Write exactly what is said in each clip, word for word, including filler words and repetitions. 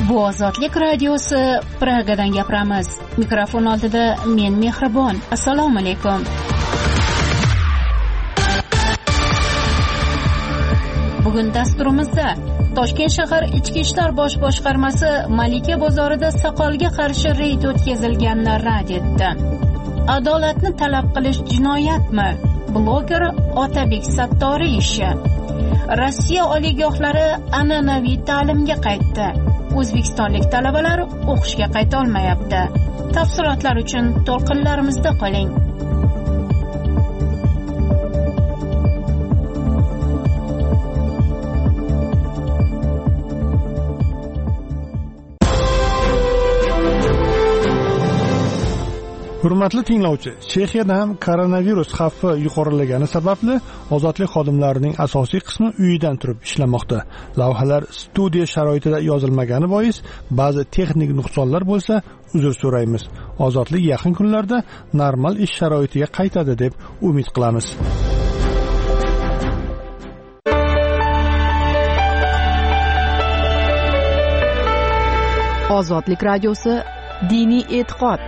Bu Ozodlik radiosi, Pragadan gapiramiz. Mikrofon oldida men Mehribon. Assalomu alaykum. Bugun dasturimizda Toshkent shahar Ichki ishlar bosh boshqarmasi Malika bozorida soqolga qarshi reyd o'tkazilganini rad etdi. Adolatni talab qilish jinoyatmi? Bloger Otabek Sattoriy ishi. Rossiya oliygohlari an'anaviy ta'limga qaytdi. O'zbekistonlik talabalar o'qishga qayta olmayapti. Tafsilotlar uchun to'lqinlarimizda qoling. Hurmatli tinglovchi, Chexiyada ham koronavirus xavfi yuqorilagani sababli ozodlik xodimlarining asosiy qismi uyidan turib ishlamoqda. Lavhalar studiya sharoitida yozilmagani bois ba'zi texnik nuqsonlar bo'lsa, uzr so'raymiz. Ozodlik yaqin kunlarda normal ish sharoitiga qaytadi deb umid qilamiz. Ozodlik radiosi, diniy e'tiqod.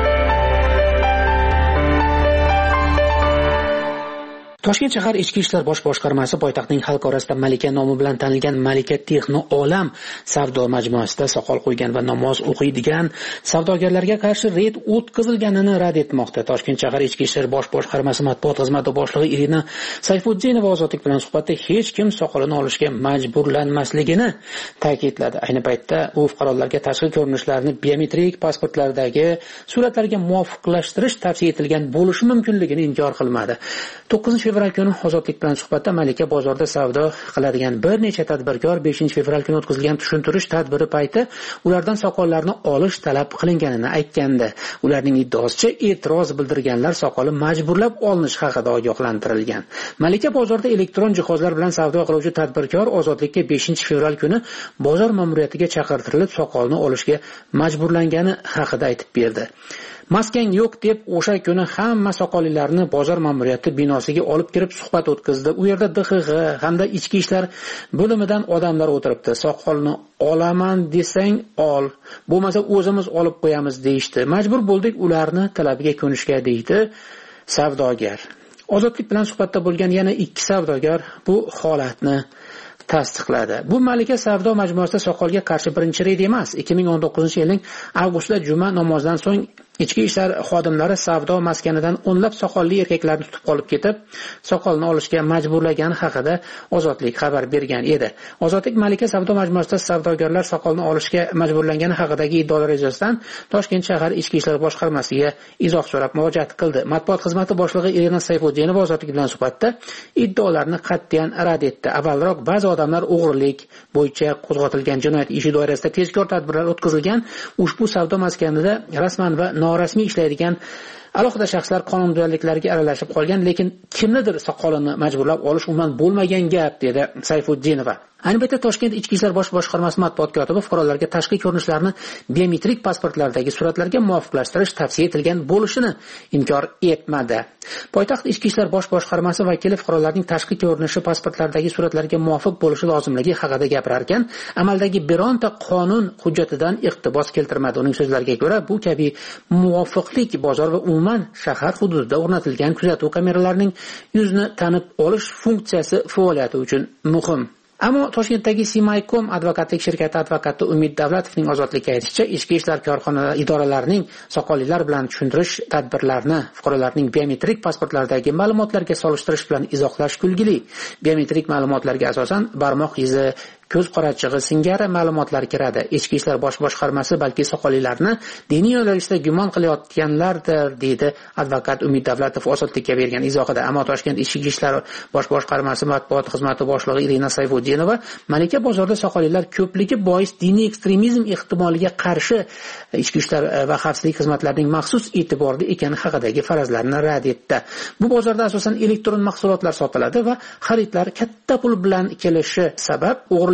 Toshkent shahar Ichki ishlar bosh boshqarmasi poytaxtning xalq orasida Malika nomi bilan tanilgan Malika Texno Olam savdo majmuasida soqol qo'ygan va namoz o'qiydigan savdogarlarga qarshi reyd o'tkazilganini rad etmoqda. Toshkent shahar Ichki ishlar bosh boshqarmasi matbuot xizmati boshlig'i Irina Sayfuddinova ozodlik bilan suhbatda hech kim soqolini olishga majburlanmasligini ta'kidladi. Ayni paytda u fuqarolarga tashqi ko'rinishlarni biometrik pasportlardagi suratlarga muvofiqlashtirish tavsiya etilgan bo'lishi mumkinligini inkor qilmadi. to'qqizinchi fevral kuni ozodlik bilan suhbatda Malika bozorida savdo qiladigan bir necha tadbirkor beshinchi fevral kuni o'tkazilgan tushuntirish tadbiri payti ulardan soqollarni olish talab qilinganini aytgandi. Ularning iddaosicha e'tiroz bildirganlar soqoli majburlab olinish haqida ogohlantirilgan. Malika bozorida elektron jihozlar bilan savdo qiluvchi tadbirkor ozodlikka beshinchi fevral kuni bozor ma'muriyatiga chaqirtirilib soqolni olishga majburlangani haqida aytib berdi. Maskan yo'q deb o'sha kuni hamma soqollilarni bozor ma'muriyati binosiga olib kirib suhbat o'tkazdi. U yerda D X G hamda ichki ishlar bo'limidan odamlar o'tiribdi. Soqolni olaman desang ol, bo'lmasa o'zimiz olib qo'yamiz deyishdi. Majbur bo'ldik ularni talabiga ko'nishga deydi savdogar. Ozodlik bilan suhbatda bo'lgan yana ikki savdogar bu holatni tasdiqladi. Bu Malika savdo majmuasida soqolga qarshi birinchi reyd emas. ikki ming o'n to'qqizinchi yilning avgustida juma namozidan so'ng ichki ishlar xodimlari savdo maskanidan o'nlab soqolli erkaklarni tutib qolib ketib, soqolni olishga majburlagani haqida Ozodlik xabar bergan edi. Ozodlik Malika savdo majmuasida savdogarlar soqolni olishga majburlangani haqidagi iddaolar yuzasidan Toshkent shahar Ichki ishlar boshqarmasiga izoh so'rab murojaat qildi. Matbuot xizmati boshlig'i Irina Sayfuddinova Ozodlik bilan suhbatda iddaolarni qat'iyan rad etdi. Avvalroq ba'zi odamlar o'g'rilik bo'yicha qo'zg'atilgan jinoyat ishi doirasida tezkor tadbirlar o'tkazilgan. Ushbu savdo maskanida rasman va norasmiy ishlaydigan alohida shaxslar qonunbuzarliklarga aralashib qolgan, lekin kimnidir soqolini majburlab olish umuman bo'lmagan gap, dedi Sayfuddinova. Ayni paytda Toshkent Ichki ishlar bosh boshqarmasi matbuot kotibi fuqarolarga tashqi ko'rinishlarni biometrik pasportlardagi suratlarga muvofiqlashtirish tavsiya etilgan bo'lishini inkor etmadi. Poytaxt Ichki ishlar bosh boshqarmasi vakili fuqarolarning tashqi ko'rinishi pasportlardagi suratlarga muvofiq bo'lishi lozimligi haqida gapirar ekan, amaldagi bironta qonun hujjatidan iqtibos keltirmadi. Uning so'zlariga ko'ra, bu kabi muvofiqlik bozor va umuman shahar hududida o'rnatilgan kuzatuv kameralarining yuzni tanib olish funksiyasi faoliyati uchun muhim. Ammo Toshkentdagi Simaykom advokatlik shirkati advokati Umid Davlatovning Ozodlikka aytishicha, ichki ishlar korxonalari idoralarining soqollilar bilan tushuntirish tadbirlarini fuqarolarning biometrik pasportlaridagi ma'lumotlarga solishtirish bilan izohlash kulgili. Biometrik ma'lumotlarga asosan barmoq izi, ko'z qorachig'i singari ma'lumotlar kiradi. Ichki ishlar bosh boshqarmasi balki soqollilarni diniy yo'nalishda gumon qilayotganlardir, deydi advokat Umid Davlatov Ozodlikka bergan izohida. Ammo Toshkent Ichki ishlar bosh boshqarmasi matbuot xizmati boshlig'i Irina Sayfuddinova Malika bozorida soqollilar ko'pligi bois diniy ekstremizm ehtimoliga qarshi ichki ishlar va xavfsizlik xizmatlarining maxsus e'tiborda ekani haqidagi farazlarni rad etdi. Bu bozorda asosan elektron mahsulotlar sotiladi va xaridlar katta pul bilan kelishi sabab o'g'rilik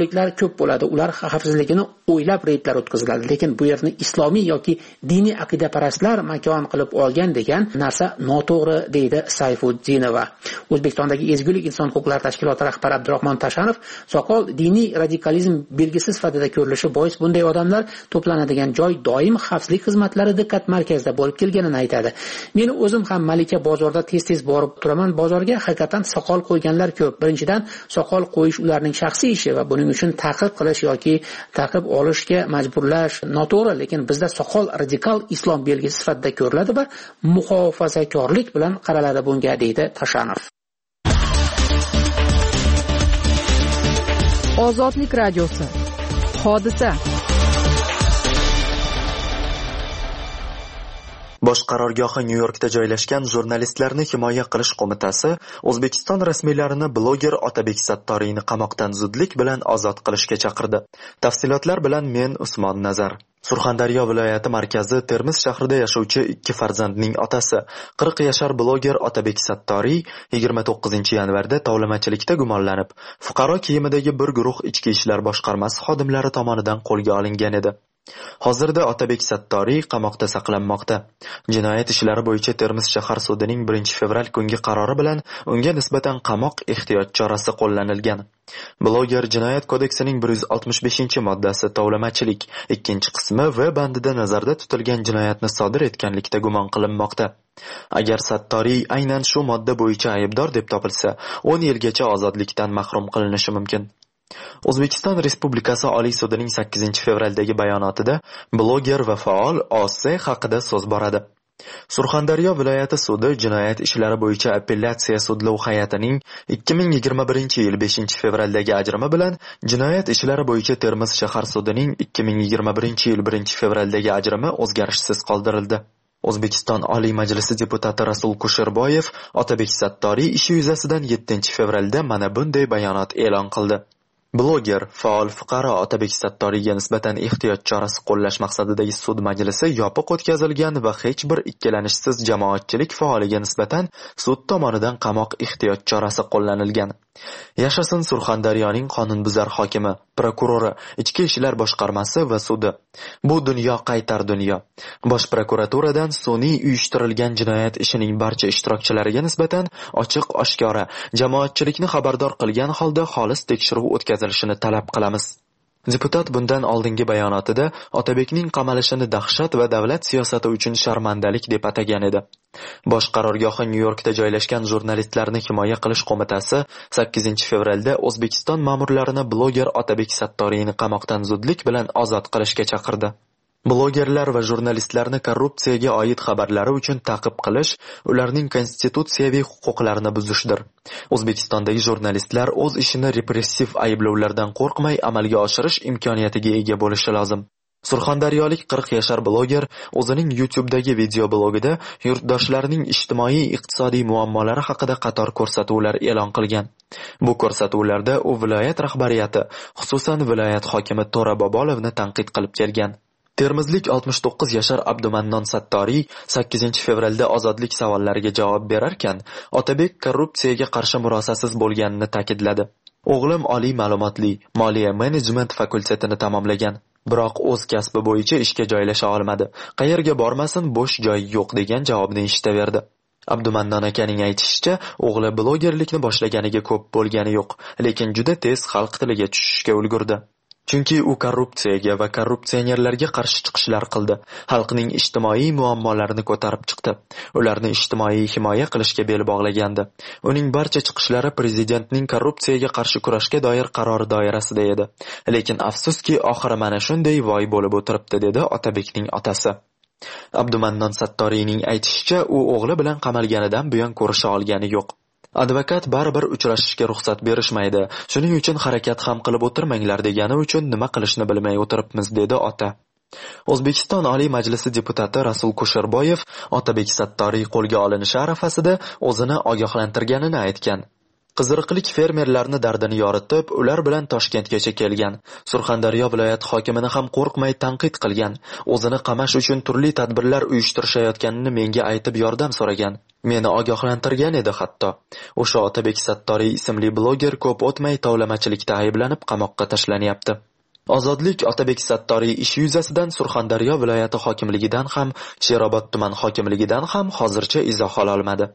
noto'g'riliklar ko'p bo'ladi. Ular xavfsizligini o'ylab reydlar o'tkaziladi, lekin bu yerni islomiy yoki diniy aqidaparastlar makon qilib olgan degan narsa noto'g'ri, deydi Sayfuddinova. O'zbekistondagi Ezgulik inson huquqlari tashkiloti rahbari Abdurahmon Tashanov soqol diniy radikalizm belgisi sifatida ko'rilishi bois bunday odamlar to'planadigan joy doim xavfsizlik xizmatlari diqqat markazida bo'lib kelganini aytadi. Men o'zim ham Malika bozorda tez-tez borib turaman. Bozorga haqiqatan soqol qo'yganlar ko'p. Birinchidan, soqol qo'yish ularning shaxsiy ishi va buning uchun ta'qib qilish yoki ta'qib olishga majburlash noto'g'ri, lekin bizda soqol radikal islom belgisi sifatida ko'riladi va muhofazakorlik bilan qaraladi bunga, deydi Tashanov. Ozodlik radiosi. Hodisa. Bosh qarorgohi Nyu-Yorkda joylashgan jurnalistlarni himoya qilish qo'mitasi O'zbekiston rasmiylarini bloger Otabek Sattoriyni qamoqdan zudlik bilan ozod qilishga chaqirdi. Tafsilotlar bilan men Usmon Nazar. Surxondaryo viloyati markazi Termiz shahrida yashovchi ikki farzandning otasi, qirq yashar bloger Otabek Sattoriy yigirma to'qqizinchi yanvarda tovlamachilikda gumonlanib, fuqaro kiyimidagi bir guruh ichki ishlar boshqarmasi xodimlari tomonidan qo'lga olingan edi. Hozirda Otabek Sattoriy qamoqda saqlanmoqda. Jinoyat ishlari bo'yicha Termiz shahar sudining birinchi fevral kungi qarori bilan unga nisbatan qamoq ehtiyot chorasi qo'llanilgan. Bloger Jinoyat kodeksining bir yuz oltmish beshinchi moddasi tovlamachilik ikkinchi qismi va bandida nazarda tutilgan jinoyatni sodir etganlikda gumon qilinmoqda. Agar Sattoriy aynan shu modda bo'yicha aybdor deb topilsa, o'n yilgacha ozodlikdan mahrum qilinishi mumkin. O'zbekiston Respublikasi Oliy sudining sakkizinchi fevraldagi bayonotida bloger va faol O S haqida so'z boradi. Surxondaryo viloyati sudi jinoyat ishlari bo'yicha apellyatsiya sudlov hay'atining ikki ming yigirma birinchi yil beshinchi fevraldagi ajrimi bilan jinoyat ishlari bo'yicha Termiz shahar sudining ikki ming yigirma birinchi yil birinchi fevraldagi ajrimi o'zgarishsiz qoldirildi. O'zbekiston Oliy Majlisi deputati Rasul Kusherboyev Otabek Sattoriy ishi yuzasidan yettinchi fevralda mana bunday bayonot e'lon qildi. Bloger, faol fuqaro Otabek Sattoriyga nisbatan ehtiyot chorasi qo'llash maqsadidagi sud majlisi yopiq o'tkazilgan va hech bir ikkilanishsiz jamoatchilik faoliga nisbatan sud tomonidan qamoq ehtiyot chorasi qo'llanilgan. Yashasin Surxondaryoning qonunbuzar hokimi, prokurori, ichki ishlar boshqarmasi va sudi. Bu dunyo qaytar dunyo. Bosh prokuraturadan sun'iy uyushtirilgan jinoyat ishining barcha ishtirokchilariga nisbatan ochiq-oshkora jamoatchilikni xabardor qilgan holda xolis tekshiruv o'tkazilishini talab qilamiz. Deputat bundan oldingi bayonotida Otabekning qamalishini dahshat va davlat siyosati uchun sharmandalik deb atagan edi. Bosh qarorgohi Nyu-Yorkda joylashgan jurnalistlarni himoya qilish qo'mitasi sakkizinchi fevralda O'zbekiston ma'murlarini bloger Otabek Sattoriyni qamoqdan zudlik bilan ozod qilishga chaqirdi. Blogerlar va jurnalistlarni korrupsiyaga oid xabarlari uchun ta'qib qilish ularning konstitutsiyaviy huquqlarini buzishdir. O'zbekistondagi jurnalistlar o'z ishini repressiv ayblovlardan qo'rqmay amalga oshirish imkoniyatiga ega bo'lishi lozim. Surxondaryolik qirq yashar bloger o'zining YouTube'dagi video blogida yurtdoshlarining ijtimoiy-iqtisodiy muammolari haqida qator ko'rsatuvlar e'lon qilgan. Bu ko'rsatuvlarda u viloyat rahbariyati, xususan viloyat hokimi To'ra Bobolovni tanqid qilib kelgan. Termizlik oltmish to'qqiz yashar Abdumannon Sattoriy sakkizinchi fevralda ozodlik savollariga javob berarkan, Otabek korrupsiyaga qarshi murosasiz bo'lganini ta'kidladi. O'g'lim oliy ma'lumotli moliya menejment fakultetini tamomlagan, biroq o'z kasbi bo'yicha ishga joylasha olmadi. Qayerga bormasin, bo'sh joy yo'q degan javobni eshitaverdi. Abdumannon akaning aytishicha, o'g'li blogerlikni boshlaganiga ko'p bo'lgani yo'q, lekin juda tez xalq tiliga tushishga ulgurdi. Chunki u korrupsiyaga va korrupsionerlarga qarshi chiqishlar qildi. Xalqning ijtimoiy muammolarini ko'tarib chiqdi. Ularni ijtimoiy himoya qilishga bel bog'lagandi. Uning barcha chiqishlari prezidentning korrupsiyaga qarshi kurashga doir qarori doirasida edi. Lekin afsuski, oxiri mana shunday voy bo'lib o'tiribdi, dedi Otabekning otasi. Abdumannon Sattoriyning aytishicha, u o'g'li bilan qamalganidan buyon ko'risha olgani yo'q. Advokat baribir uchrashishga ruxsat berishmaydi. Shuning uchun harakat ham qilib o'tirmanglar degani uchun nima qilishni bilmay o'tiribmiz, dedi ota. O'zbekiston Oliy Majlisi deputati Rasul Kusherboyev Otabek Sattoriy qo'lga olinishi arafasida o'zini ogohlantirganini aytgan. Qiziriqlik fermerlarni dardini yoritib, ular bilan Toshkentgacha kelgan. Surxondaryo viloyati hokimini ham qo'rqmay tanqid qilgan. O'zini qamash uchun turli tadbirlar uyushtirishayotganini menga aytib yordam so'ragan. Meni ogohlantirgan edi hatto. O'sha Otabek Sattoriy ismli bloger ko'p o'tmay tovlamachilikda ayblanib qamoqqa tashlanyapti. Ozodlik Otabek Sattoriy ish yuzasidan Surxondaryo viloyati hokimligidan ham, Sherobod tuman hokimligidan ham hozircha izoh ola olmadi.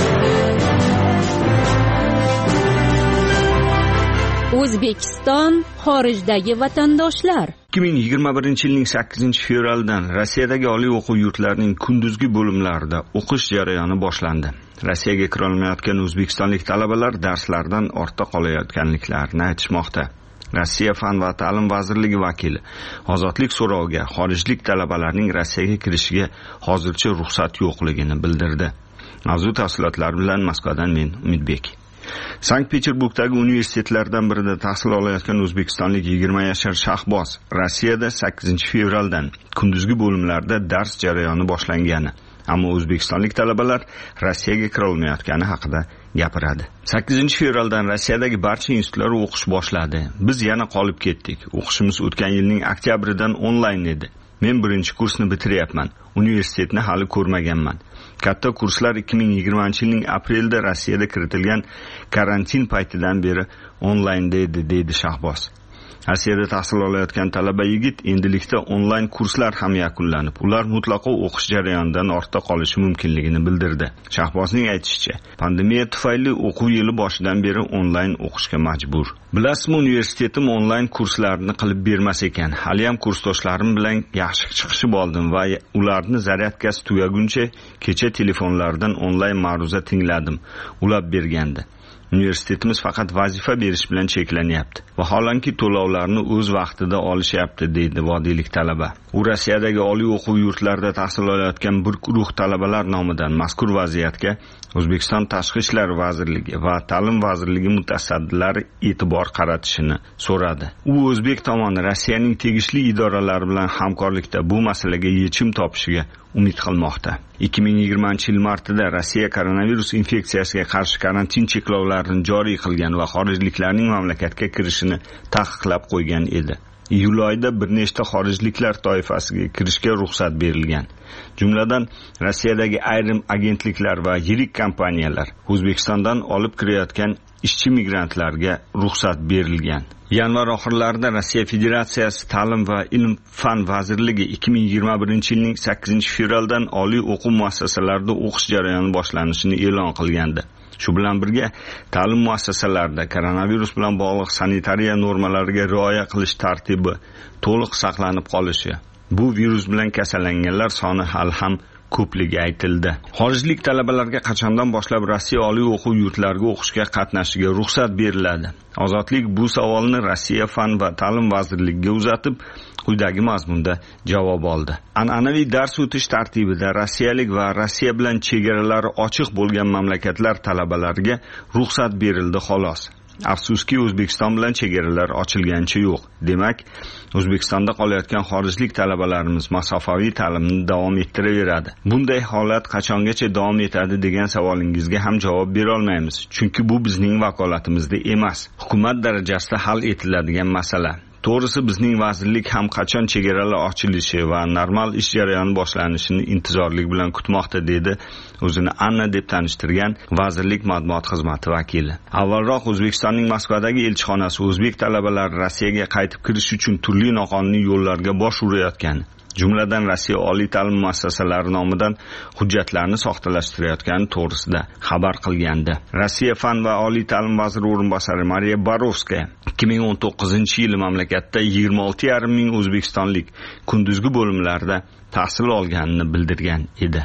O'zbekiston xorijdagi vatandoshlar. ikki ming yigirma birinchi yilning sakkizinchi fevralidan Rossiyadagi oliy o'quv yurtlarining kunduzgi bo'limlarida o'qish jarayoni boshlandi. Rossiyaga kira olmayotgan o'zbekistonlik talabalar darslardan ortda qolayotganliklarini aytishmoqda. Rossiya Fan va ta'lim vazirligi vakili ozodlik so'roviga xorijlik talabalarning Rossiyaga kirishiga hozircha ruxsat yo'qligini bildirdi. Mavzu tafsilotlari bilan Moskvadan men Umidbek. Sankt-Peterburgdagi universitetlardan birida tahsil olayotgan o'zbekistonlik yigirma yashar Shahboz Rossiyada sakkizinchi fevraldan kunduzgi bo'limlarda dars jarayoni boshlangani, ammo o'zbekistonlik talabalar Rossiyaga kira olmayotgani haqida gapiradi. sakkizinchi fevraldan Rossiyadagi barcha institutlar o'qish boshladi. Biz yana qolib ketdik. O'qishimiz o'tgan yilning oktyabridan onlayn edi. Men birinchi kursni bitiryapman. Universitetni hali ko'rmaganman. Katta kurslar ikki ming yigirmanchi yilning aprelda Rossiyada kiritilgan karantin paytidan beri onlaynda edi, deydi Shahboz. Rossiyada tahsil olayotgan talaba yigit endilikda onlayn kurslar ham yakunlanib, ular mutlaqo o'qish jarayonidan ortda qolishi mumkinligini bildirdi. Shahbozning aytishicha, pandemiya tufayli o'quv yili boshidan beri onlayn o'qishga majbur. Bilasizmi, universitetim onlayn kurslarni qilib bermas ekan. Hali ham kursdoshlarim bilan yaxshi chiqishib oldim va ularni zaryadkasi tugaguncha kecha telefonlardan onlayn ma'ruza tingladim. Ulab bergandi. Universitetimiz faqat vazifa berish bilan cheklanyapti. Vaholanki to'lovlarni o'z vaqtida olishyapti, deydi vodiylik talaba. U Rossiyadagi oliy o'quv yurtlarida tahsil olayotgan bir guruh talabalar nomidan mazkur vaziyatga O'zbekiston Tashqi ishlar vazirligi va ta'lim vazirligi mutasaddilari e'tibor qaratishini so'radi. U o'zbek tomoni Rossiyaning tegishli idoralari bilan hamkorlikda bu masalaga yechim topishiga umid qilmoqda. ikki ming yigirmanchi yil martida Rossiya koronavirus infeksiyasiga qarshi karantin cheklovlarini joriy qilgan va xorijliklarning mamlakatga kirishini taqiqlab qo'ygan edi. Iyul oyida bir nechta xorijliklar toifasiga kirishga ruxsat berilgan. Jumladan Rossiyadagi ayrim agentliklar va yirik kompaniyalar O'zbekistondan olib kirayotgan ishchi migrantlarga ruxsat berilgan. Yanvar oxirlarida Rossiya Federatsiyasi Ta'lim va ilm fan vazirligi ikki ming yigirma birinchi yilning sakkizinchi fevraldan oliy o'quv muassasalarida o'qish jarayoni boshlanishini e'lon qilgandi. Shu bilan birga ta'lim muassasalarida koronavirus bilan bog'liq sanitariya normalariga rioya qilish tartibi to'liq saqlanib qolishi, bu virus bilan kasallanganlar soni hali ham ko'pligi aytildi. Xorijlik talabalarga qachondan boshlab Rossiya oliy o'quv yurtlariga o'qishga qatnashishiga ruxsat beriladi? Ozodlik bu savolni Rossiya Fan va ta'lim vazirligiga uzatib, quyidagi mazmunda javob oldi. An'anaviy dars o'tish tartibida rossiyalik va Rossiya bilan chegaralari ochiq bo'lgan mamlakatlar talabalariga ruxsat berildi xolos. Afsuski, O'zbekiston bilan chegaralar ochilgancha yo'q. Demak, O'zbekistonda qolayotgan xorijlik talabalarimiz masofaviy ta'limni davom ettiraveradi. Bunday holat qachongacha davom etadi degan savolingizga ham javob bera olmaymiz, chunki bu bizning vakolatimizda emas. Hukumat darajasida hal etiladigan masala. To'g'risi, bizning vazirlik ham qachon chegaralar ochilishi va normal ish jarayoni boshlanishini intizorlik bilan kutmoqda, dedi o'zini Anna deb tanishtirgan vazirlik matbuot xizmati vakili. Avvalroq O'zbekistonning Moskvadagi elchixonasi o'zbek talabalari Rossiyaga qaytib kirish uchun turli noqonuniy yo'llarga bosh urayotgan, jumladan Rossiya oliy ta'lim muassasalari nomidan hujjatlarni soxtalashtirayotgani to'g'risida xabar qilgandi. Rossiya Fan va oliy ta'lim vaziri o'rinbosari Mariya Borovskaya ikki ming o'n to'qqizinchi yili mamlakatda yigirma olti yarim ming o'zbekistonlik kunduzgi bo'limlarda tahsil olganini bildirgan edi.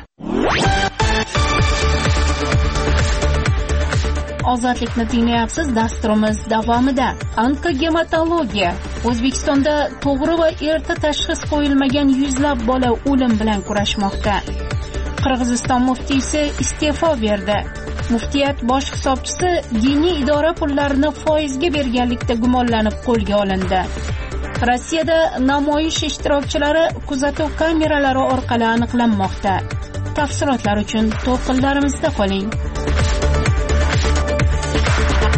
Ozodlikni tinglayapsiz. Dasturimiz davomida onkogematologiya. O'zbekistonda to'g'ri va erta tashxis qo'yilmagan yuzlab bola o'lim bilan kurashmoqda. Qirg'iziston muftiysi iste'fo berdi. Muftiyat bosh hisobchisi diniy idora pullarini foizga berganlikda gumonlanib qo'lga olindi. Rossiyada namoyish ishtirokchilari kuzatuv kameralari orqali aniqlanmoqda. Tafsilotlar uchun to'lqinlarimizda qoling.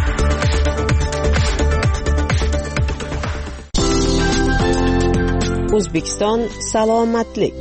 O'zbekiston salomatlik.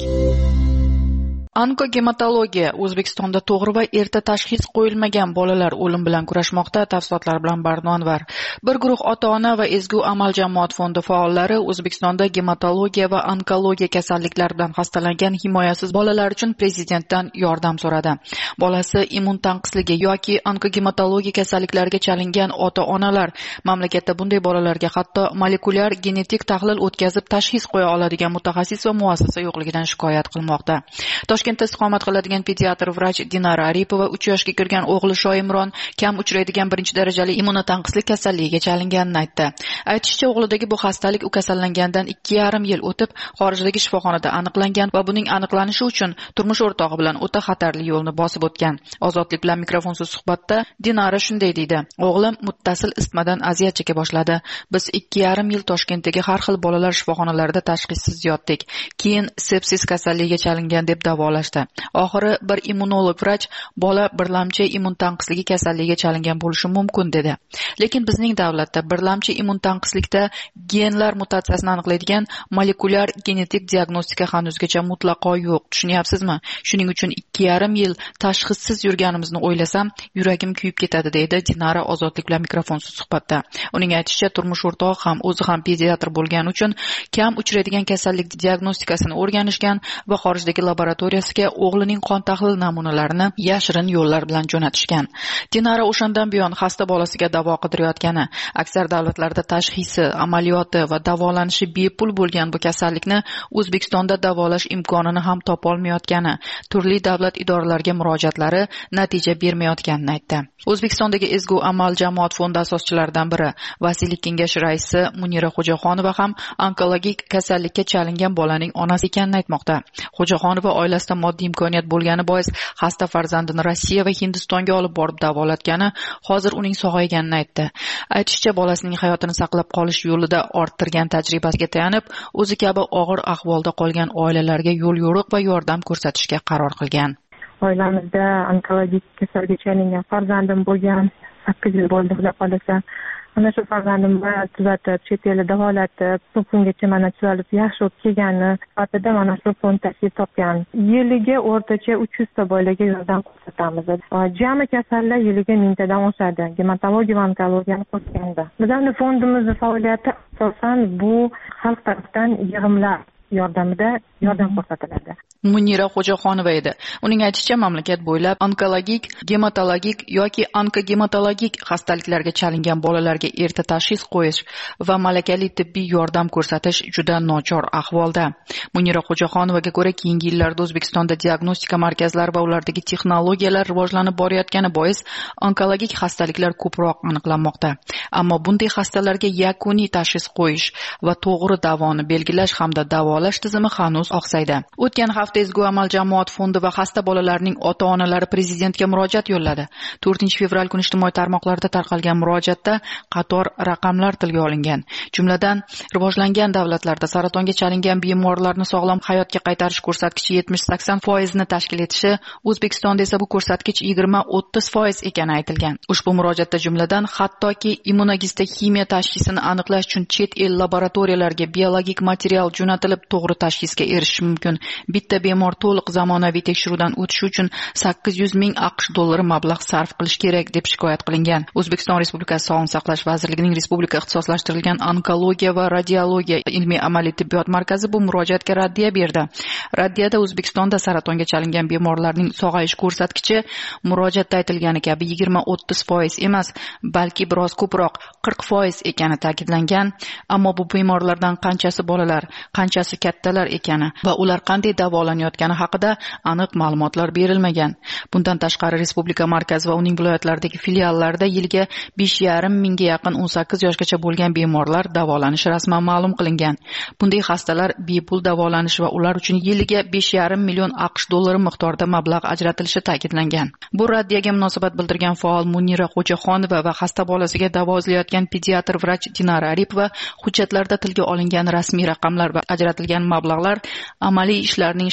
Onkogematologiya O'zbekistonda to'g'ri va erta tashxis qo'yilmagan bolalar o'lim bilan kurashmoqda. Tafsilotlar bilan Barno Anvar. Bir guruh ota-ona va Ezgu amal jamoat fondi faollari O'zbekistonda gematologiya va onkologiya kasalliklaridan xastalangan himoyasiz bolalar uchun prezidentdan yordam so'radi. Bolasi immun tanqisligi yoki onkogematologiya kasalliklariga chalingan ota-onalar mamlakatda bunday bolalarga hatto molekulyar genetik tahlil o'tkazib tashxis qo'ya oladigan mutaxassis va muassasa yo'qligidan shikoyat qilmoqda. Toshkentda istiqomat qiladigan pediatr vrach Dinara Aripova uch yoshga kirgan o'g'li Shoimron kam uchraydigan birinchi darajali immunotanqislik kasalligiga chalinganini aytdi. Aytishicha, o'g'lidagi bu xastalik u kasallangandan ikki yarim yil o'tib xorijdagi shifoxonada aniqlangan va buning aniqlanishi uchun turmush o'rtog'i bilan o'ta xatarli yo'lni bosib o'tgan. Ozodlik bilan mikrofonsiz suhbatda Dinara shunday deydi: "O'g'lim muttasil isitmadan aziyat cheka boshladi. Biz ikki yarim yil Toshkentdagi har xil bolalar shifoxonalarida tashxissiz yotdik. Keyin sepsis kasalligiga chalingan deb davolashdi. Oxiri bir immunolog vrach bola birlamchi immun tanqisligi kasalligiga chalingan bo'lishi mumkin dedi. Lekin bizning davlatda birlamchi immun tanqislikda genlar mutatsiyasini aniqlaydigan molekulyar genetik diagnostika hanuzgacha mutlaqo yo'q. Tushunyapsizmi? Shuning uchun ikki yarim yil tashxissiz yurganimizni o'ylasam, yuragim kuyib ketadi", deydi Dinara Ozodlik bilan mikrofonsiz suhbatda. Uning aytishicha, turmush o'rtog'i ham o'zi ham pediatr bo'lgani uchun kam uchraydigan kasallik diagnostikasini o'rganishgan va xorijdagi laboratoriyasiga o'g'lining qon tahlil namunalarini yashirin yo'llar bilan jo'natishgan. Dinara o'shandan buyon xasta bolasiga davo qidirayotgani, aksar davlatlarda tashxisi, amaliyoti va davolanishi bepul bo'lgan bu kasallikni O'zbekistonda davolash imkonini ham topolmayotgani, turli davlat idoralariga murojaatlari natija bermayotganini aytdi. O'zbekistondagi Ezgu amal jamoat fondi asoschilaridan biri, vasiylik kengashi raisi Munira Xo'jaxonova ham onkologik kasallikka chalingan bolaning onasi ekanini aytmoqda. Xo'jaxonova oilasida moddiy imkoniyat bo'lgani bois xasta farzandini Rossiya va Hindistonga olib borib davolatgani, hozir uning sog'ayganini aytdi. Aytishicha, bolasining hayotini saqlab qolish yo'lida orttirgan tajribasiga tayanib, o'zi kabi og'ir ahvolda qolgan oilalarga yo'l yo'riq va yordam ko'rsatishga qaror qilgan. Oilamizda onkologik kasallikka chalingan farzandim bo'lgan, sakkiz yil bo'ldi xudo qolsa. Mana shu farzandimni tuzatib, chet elda davolatib, bu kungacha mana tuzalib yaxshi bo'lib kelgani sifatida mana shu fond tashkil topgan. Yiliga o'rtacha uch yuz ta bolaga yordam ko'rsatamiz. Jami kasallar yiliga mingtadan oshadi. Gematologiya va onkologiyani qo'shganda. Bizning fondimizning faoliyati asosan bu xalq tomonidan yig'imlar yordamida yordam ko'rsatiladi. Munira Xo'jaxonova edi. Uning aytishicha, mamlakat bo'ylab onkologik, gematologik yoki onkogematologik xastaliklarga chalingan bolalarga erta tashxis qo'yish va malakali tibbiy yordam ko'rsatish juda nochor ahvolda. Munira Xo'jaxonovaga ko'ra, keyingi yillarda O'zbekistonda diagnostika markazlari va ulardagi texnologiyalar rivojlanib borayotgani bois onkologik xastaliklar ko'proq aniqlanmoqda. Ammo bunday xastalarga yakuniy tashxis qo'yish va to'g'ri davoni belgilash hamda davolash tizimi hanuz oqsaydi. O'tgan hafta Ezgu amal jamoat fondi va xasta bolalarning ota-onalari prezidentga murojaat yo'lladi. to'rtinchi fevral kuni ijtimoiy tarmoqlarda tarqalgan murojaatda qator raqamlar tilga olingan. Jumladan, rivojlangan davlatlarda saratonga chalingan bemorlarni sog'lom hayotga qaytarish ko'rsatkichi yetmish sakson foizni tashkil etishi, O'zbekistonda esa bu ko'rsatkich yigirma o'ttiz foiz ekani aytilgan. Ushbu murojaatda jumladan hattoki immunogistokimiya tashxisini aniqlash uchun chet el laboratoriyalarga biologik material jo'natilib to'g'ri tashxisga erishish mumkin. Bitta bemor to'liq zamonaviy tekshiruvdan o'tishi uchun sakkiz yuz ming AQSh dollari mablag' sarf qilish kerak deb shikoyat qilingan. O'zbekiston Respublikasi Sog'liqni saqlash vazirligining respublika ixtisoslashtirilgan onkologiya va radiologiya ilmiy amaliy tibbiyot markazi bu murojaatga raddiya berdi. Raddiyada O'zbekistonda saratonga chalingan bemorlarning sog'ayish ko'rsatkichi murojaatda aytilgani kabi yigirma o'ttiz foiz emas, balki biroz ko'proq qirq foiz ekani ta'kidlangan. Ammo bu bemorlardan qanchasi bolalar, qanchasi kattalar ekani va ular qanday davolanayotgani haqida aniq ma'lumotlar berilmagan. Bundan tashqari, respublika markazi va uning viloyatlaridagi filiallarida yilga besh yarim mingga yaqin o'n sakkiz yoshgacha bo'lgan bemorlar davolanishi rasman ma'lum qilingan. Bunday xastalar bepul davolanishi va ular uchun yiliga besh yarim million AQSh dollari miqdorida mablag' ajratilishi ta'kidlangan. Bu raddiyaga munosabat bildirgan faol Munira Xo'jaxonova va xasta bolasiga davo izlayotgan pediatr vrach Dinara Aripova hujjatlarda tilga olingan rasmiy raqamlar va ajratilgan mablag'lar amaliy ishlarning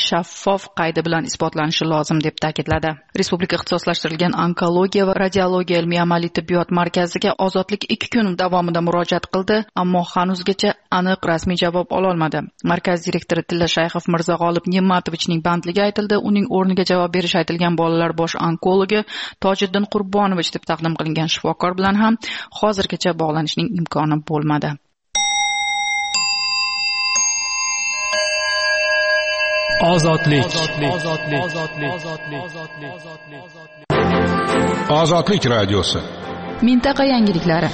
shaffof qaydi bilan isbotlanishi lozim deb ta'kidladi. Respublika ixtisoslashtirilgan onkologiya va radiologiya ilmiy amaliy tibbiyot markaziga Ozodlik ikki kun davomida murojaat qildi, ammo hanuzgacha aniq rasmiy javob ololmadi. Markaz direktori Tilla Shayxov Mirzag'olib Ne'matovichning bandligi aytildi. Uning o'rniga javob berish aytilgan bolalar bosh onkologi Tojiddin Qurbonovich deb taqdim qilingan shifokor bilan ham hozirgacha bog'lanishning imkoni bo'lmadi. Ozodlik. Ozodlik radiosi. Mintaqa yangiliklari.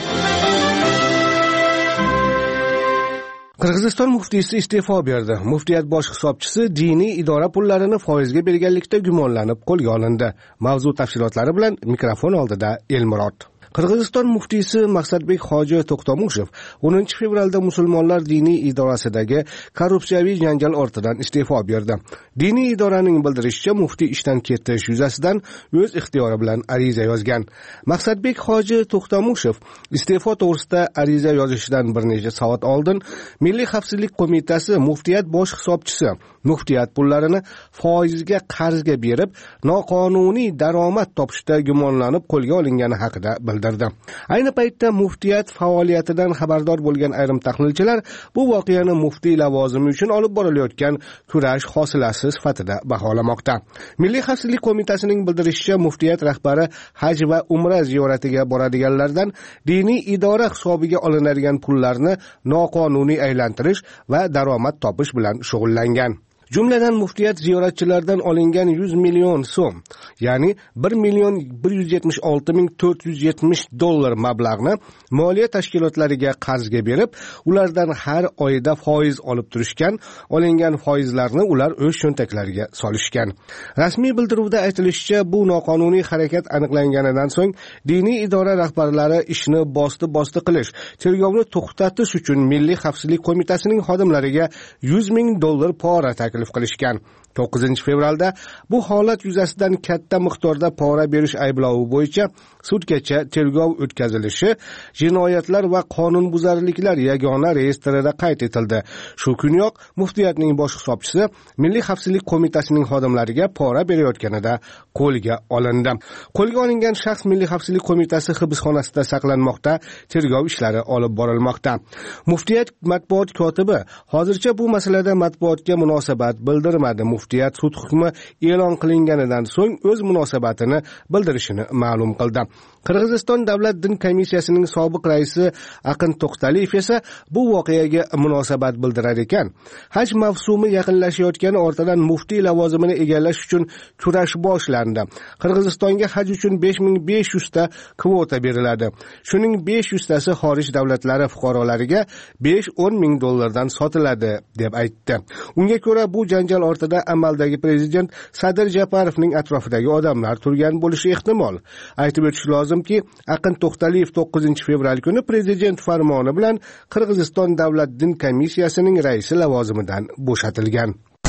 Qirg'iziston muftiysi iste'fo berdi. Muftiyat bosh hisobchisi diniy idora pullarini foizga berganlikda gumonlanib qo'lga olindi. Mavzu tafsilotlari bilan mikrofon oldida Elmurod. Qirg'iziston muftiysi Maqsadbek Hoji To'xtamushev o'ninchi fevralda musulmonlar diniy idorasidagi korrupsiyaviy janjal ortidan iste'fo berdi. Diniy idoraning bildirishicha, muftiy ishdan ketish yuzasidan o'z ixtiyori bilan ariza yozgan. Maqsadbek Hoji To'xtamushev iste'fo to'g'risida ariza yozishidan bir necha soat oldin Milliy xavfsizlik qo'mitasi muftiyat bosh hisobchisi muftiyat pullarini foizga qarzga berib, noqonuniy daromad topishda gumonlanib qo'lga olingani haqida bildirdi. Ayni paytda muftiyat faoliyatidan xabardor bo'lgan ayrim tahlilchilar bu voqeani muftiy lavozimi uchun olib borilayotgan kurash hosilasi sifatida baholamoqda. Milliy xavfsizlik qo'mitasining bildirishicha, muftiyat rahbari haj va umra ziyoratiga boradiganlardan diniy idora hisobiga olinadigan pullarni noqonuniy aylantirish va daromad topish bilan shug'ullangan. Jumladan muftiyat ziyoratchilardan olingan yuz million so'm, ya'ni bir million bir yuz yetmish olti ming to'rt yuz yetmish dollar mablag'ni moliya tashkilotlariga qarzga berib, ulardan har oyda foiz olib turishgan, olingan foizlarni ular o'z cho'ntaklariga solishgan. Rasmiy bildiruvda aytilishicha, bu noqonuniy harakat aniqlanganidan so'ng diniy idora rahbarlari ishni bosti-bosti qilish, tergovni to'xtatish uchun Milliy xavfsizlik qo'mitasining xodimlariga yuz ming dollar pora taklif qilishgan. to'qqizinchi fevralda bu holat yuzasidan katta miqdorda pora berish ayblovi bo'yicha sudgacha tergov o'tkazilishi jinoyatlar va qonunbuzarliklar yagona reyestrida qayd etildi. Shu kuniyoq muftiyatning bosh hisobchisi Milliy xavfsizlik qo'mitasining xodimlariga pora berayotganida qo'lga olindi. Qo'lga olingan shaxs Milliy xavfsizlik qo'mitasi hibsxonasida saqlanmoqda, tergov ishlari olib borilmoqda. Muftiyat matbuot kotibi hozircha bu masalada matbuotga munosabat bildirmadi. Muftiyat sud hukmi e'lon qilinganidan so'ng o'z munosabatini bildirishini ma'lum qildi. Qirg'iziston davlat din komissiyasining sobiq raisi Aqin To'xtaliyev esa bu voqeaga munosabat bildirar ekan. Haj mavsumi yaqinlashayotgani ortidan muftiy lavozimini egallash uchun kurash boshlandi. Qirg'izistonga haj uchun besh ming besh yuz ta kvota beriladi. Shuning besh yuz tasi xorij davlatlari fuqarolariga besh o'n ming dollardan sotiladi deb aytdi. Unga ko'ra bu janjal ortida amaldagi prezident Sadir Japarovning atrofidagi odamlar turgan bo'lishi ehtimol. Aytib o'tish lozimki, Aqin To'xtaliyev to'qqizinchi fevral kuni prezident farmoni bilan Qirg'iziston davlat din komissiyasining raisi lavozimidan bo'shatilgan.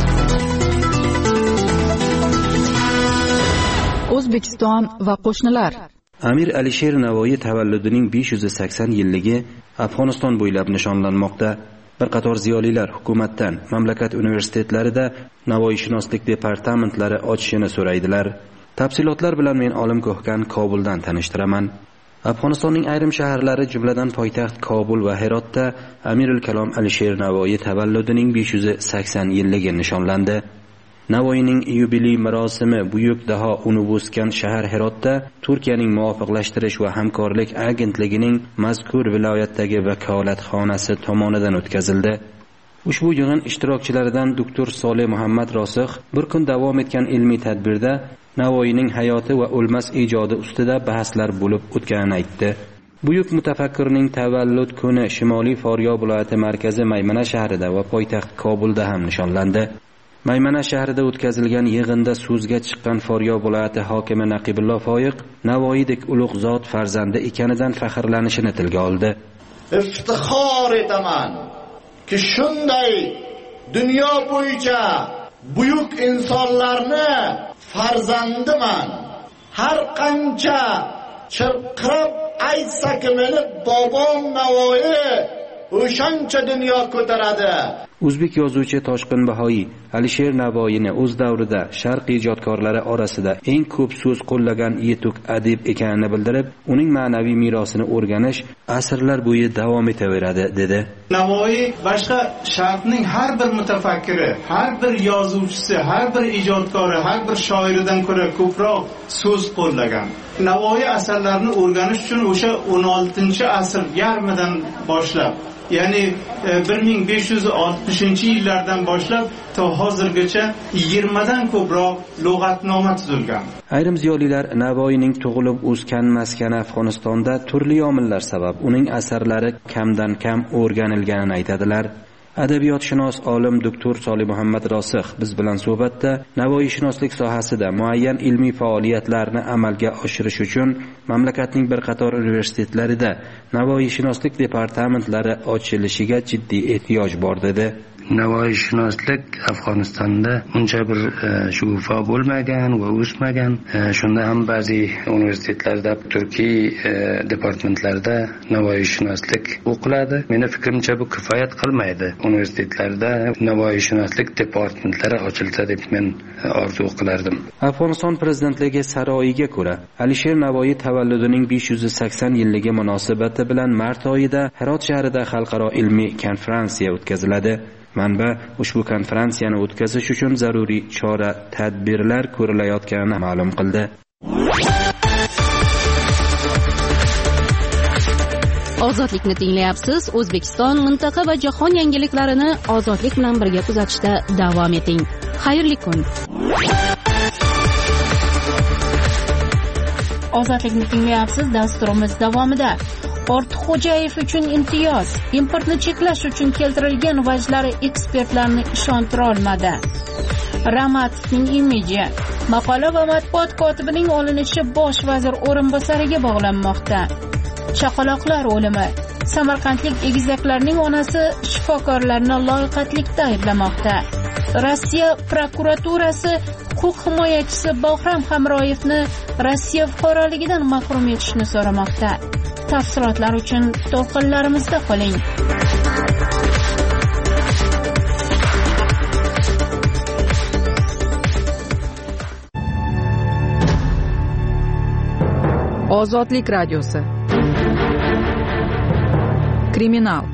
O'zbekiston va qo'shnilar. Amir Alisher Navoiy tavalludining besh yuz sakson yilligi Afg'oniston bo'ylab nishonlanmoqda. Bir qator ziyolilar hukumatdan mamlakat universitetlarida Navoiyshunoslik departamentlari ochishini so'raydilar. Tafsilotlar bilan men Olim Ko'hkan Kobuldan tanishtiraman. Afg'onistonning ayrim shaharlari, jumladan poytaxt Kobul va Herotda Amirul Kalom Alisher Navoiy tavalludining besh yuz sakson yilligi nishonlandi. Navoiyning yubiley marosimi buyuk daho unib o'sgan shahar Herotda Turkiyaning muvofiqlashtirish va hamkorlik agentligining mazkur viloyatdagi vakolatxonasi tomonidan o'tkazildi. Ushbu yig'in ishtirokchilaridan doktor Solih Muhammad Rosix bir kun davom etgan ilmiy tadbirda Navoiyning hayoti va o'lmas ijodi ustida bahslar bo'lib o'tganini aytdi. Buyuk mutafakkirning tavallud kuni Shimoliy Faryob viloyati markazi Maymana shahrida va poytaxt Kobulda ham nishonlandi. Maymana shahrida o'tkazilgan yig'inda so'zga chiqqan Faryob viloyati hokimi Naqibullo Foyiq Navoiydek ulug' zot farzandi ekanidan faxrlanishini tilga oldi. Iftixor etaman ki shunday dunyo bo'yicha buyuk insonlarni farzandiman. Har qancha chirqirab aytsak meni bobom Navoiy o'shancha dunyo ko'taradi. o'zbek yozuvchi Toshqin Bahoiy Alisher Navoiyni o'z davrida sharq ijodkorlari orasida eng ko'p so'z qo'llagan yetuk adib ekanini bildirib, uning ma'naviy merosini o'rganish asrlar bo'yi davom etaveradi dedi. Navoiy boshqa sharqning har bir mutafakkiri, har bir yozuvchisi, har bir ijodkori, har bir shoiridan ko'ra ko'proq so'z qo'llagan. Navoiy asarlarini o'rganish uchun o'sha o'n oltinchi asr yarmidan boshlab, ya'ni bir ming besh yuz oltmishinchi yillardan boshlab to hozirgacha yigirmadan ko'proq lug'atnoma tuzilgan. Ayrim ziyolilar Navoiyning tug'ilib o'sgan maskani Afg'onistonda turli omillar sabab uning asarlari kamdan kam o'rganilganini aytadilar. Adabiyotshunos olim doktor Solih Muhammad Rosix biz bilan suhbatda Navoiyshunoslik sohasida muayyan ilmiy faoliyatlarni amalga oshirish uchun mamlakatning bir qator universitetlarida Navoiyshunoslik departamentlari ochilishiga jiddiy ehtiyoj bor dedi. Navoiyshunoslik Afg'onistonda uncha bir shug'ufo bo'lmagan va o'smagan. Shunda ham ba'zi universitetlarda, Turkiy departamentlarda Navoiyshunoslik o'qiladi. Meni fikrimcha bu kifoyat qilmaydi. Universitetlarda Navoiyshunoslik departamentlari ochilsa deb men orzu qilardim. Afg'oniston prezidentligi saroyiga ko'ra, Alisher Navoiy tavalludining besh yuz sakson yilligi munosabati bilan mart oyida Hirot shahrida xalqaro ilmiy konferensiya o'tkaziladi. Manba ushbu konferensiyani o'tkazish uchun zaruriy chora-tadbirlar ko'rilayotganini ma'lum qildi. Ozodlikni tinglayapsiz. O'zbekiston, mintaqa va jahon yangiliklarini ozodlik bilan birga kuzatishda davom eting. Xayrli kun. Ozodlikni tinglayapsiz. Dasturimiz davomida Ortiqxo'jayev uchun imtiyoz, importni cheklash uchun keltirilgan vajlari ekspertlarni ishontira olmadi. Ramatovning imiji, maqola va matbuot kotibining olinishi bosh vazir o'rinbosariga bog'lanmoqda. Chaqaloqlar o'limi, samarqandlik egizaklarning onasi shifokorlarni loyiqatlikda ayblamoqda. Rossiya prokuraturasi huquq himoyachisi Bahram Hamroyevni Rossiya fuqaroligidan mahrum etishni so'ramoqda. Tafsilotlar uchun to'lqinlarimizda qoling. Ozodlik radiosi. Kriminal.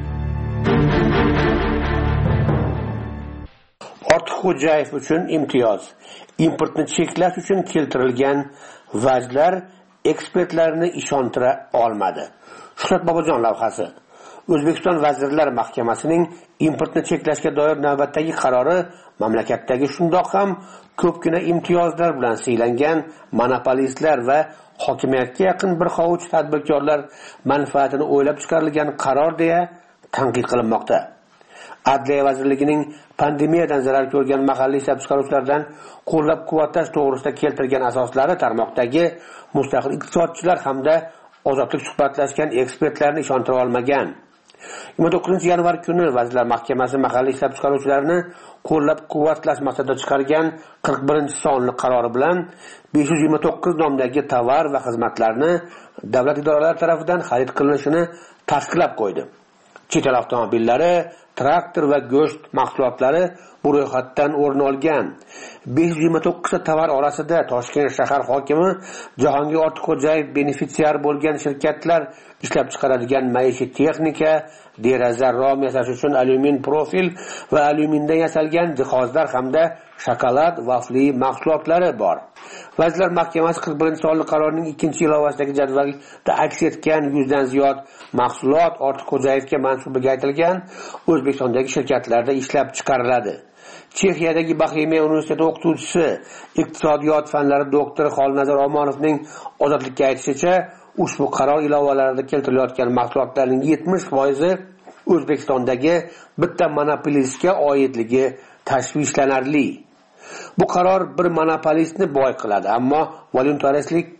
Ortiqxo'jayev uchun imtiyoz. Importni cheklash uchun keltirilgan vajlar ekspertlarni ishontira olmadi. Shuhrat Bobojon lavhasi. O'zbekiston Vazirlar Mahkamasining importni cheklashga doir navbatdagi qarori mamlakatdagi shundoq ham ko'pgina imtiyozlar bilan siylangan monopolistlar va hokimiyatga yaqin bir hovuch tadbirkorlar manfaatini o'ylab chiqarilgan qaror deya tanqid qilinmoqda. Adliya vazirligining pandemiyadan zarar ko'rgan mahalliy ishlab chiqaruvchilardan qo'llab-quvvatlash to'g'risida keltirgan asoslari tarmoqdagi mustaqil iqtisodchilar hamda ozodlik suhbatlashgan ekspertlarni ishontira olmagan. yigirma to'qqizinchi yanvar kuni Vazirlar Mahkamasi mahalliy ishlab chiqaruvchilarni qo'llab-quvvatlash maqsadida chiqargan qirq birinchi sonli qarori bilan besh yuz yigirma to'qqiz nomdagi tovar va xizmatlarni davlat idoralari tomonidan xarid qilinishini tasdiqlab qo'ydi. Chet el avtomobillari, traktor va go'sht mahsulotlari bu ro'yxatdan o'rin olgan. besh yuz yigirma to'qqiz ta tovar orasida Toshkent shahar hokimi Jahongir Ortiqxo'jayev benefitsiar bo'lgan shirkatlar ishlab chiqaradigan maishiy texnika, deraza rom yasash uchun alyumin profil va alyumindan yasalgan jihozlar hamda shokolad, vafli mahsulotlari bor. Vazirlar Mahkamasi qirq birinchi sonli qarorining ikkinchi ilovasidagi jadvalda aks etgan yuzdan ziyod mahsulot Ortiqxo'jayevga mansubligi aytilgan O'zbekistondagi shirkatlarda ishlab chiqariladi. Chexiyadagi Boxemiya universiteti o'qituvchisi, iqtisodiyot fanlari doktori Xolnazar Omonovning ozodlikka aytishicha, ushbu qaror ilovalarida keltirilayotgan mahsulotlarning yetmish foizi O'zbekistondagi bitta monopolistga oidligi tashvishlanarli. Bu qaror bir monopolistni boy qiladi, ammo voluntaristlik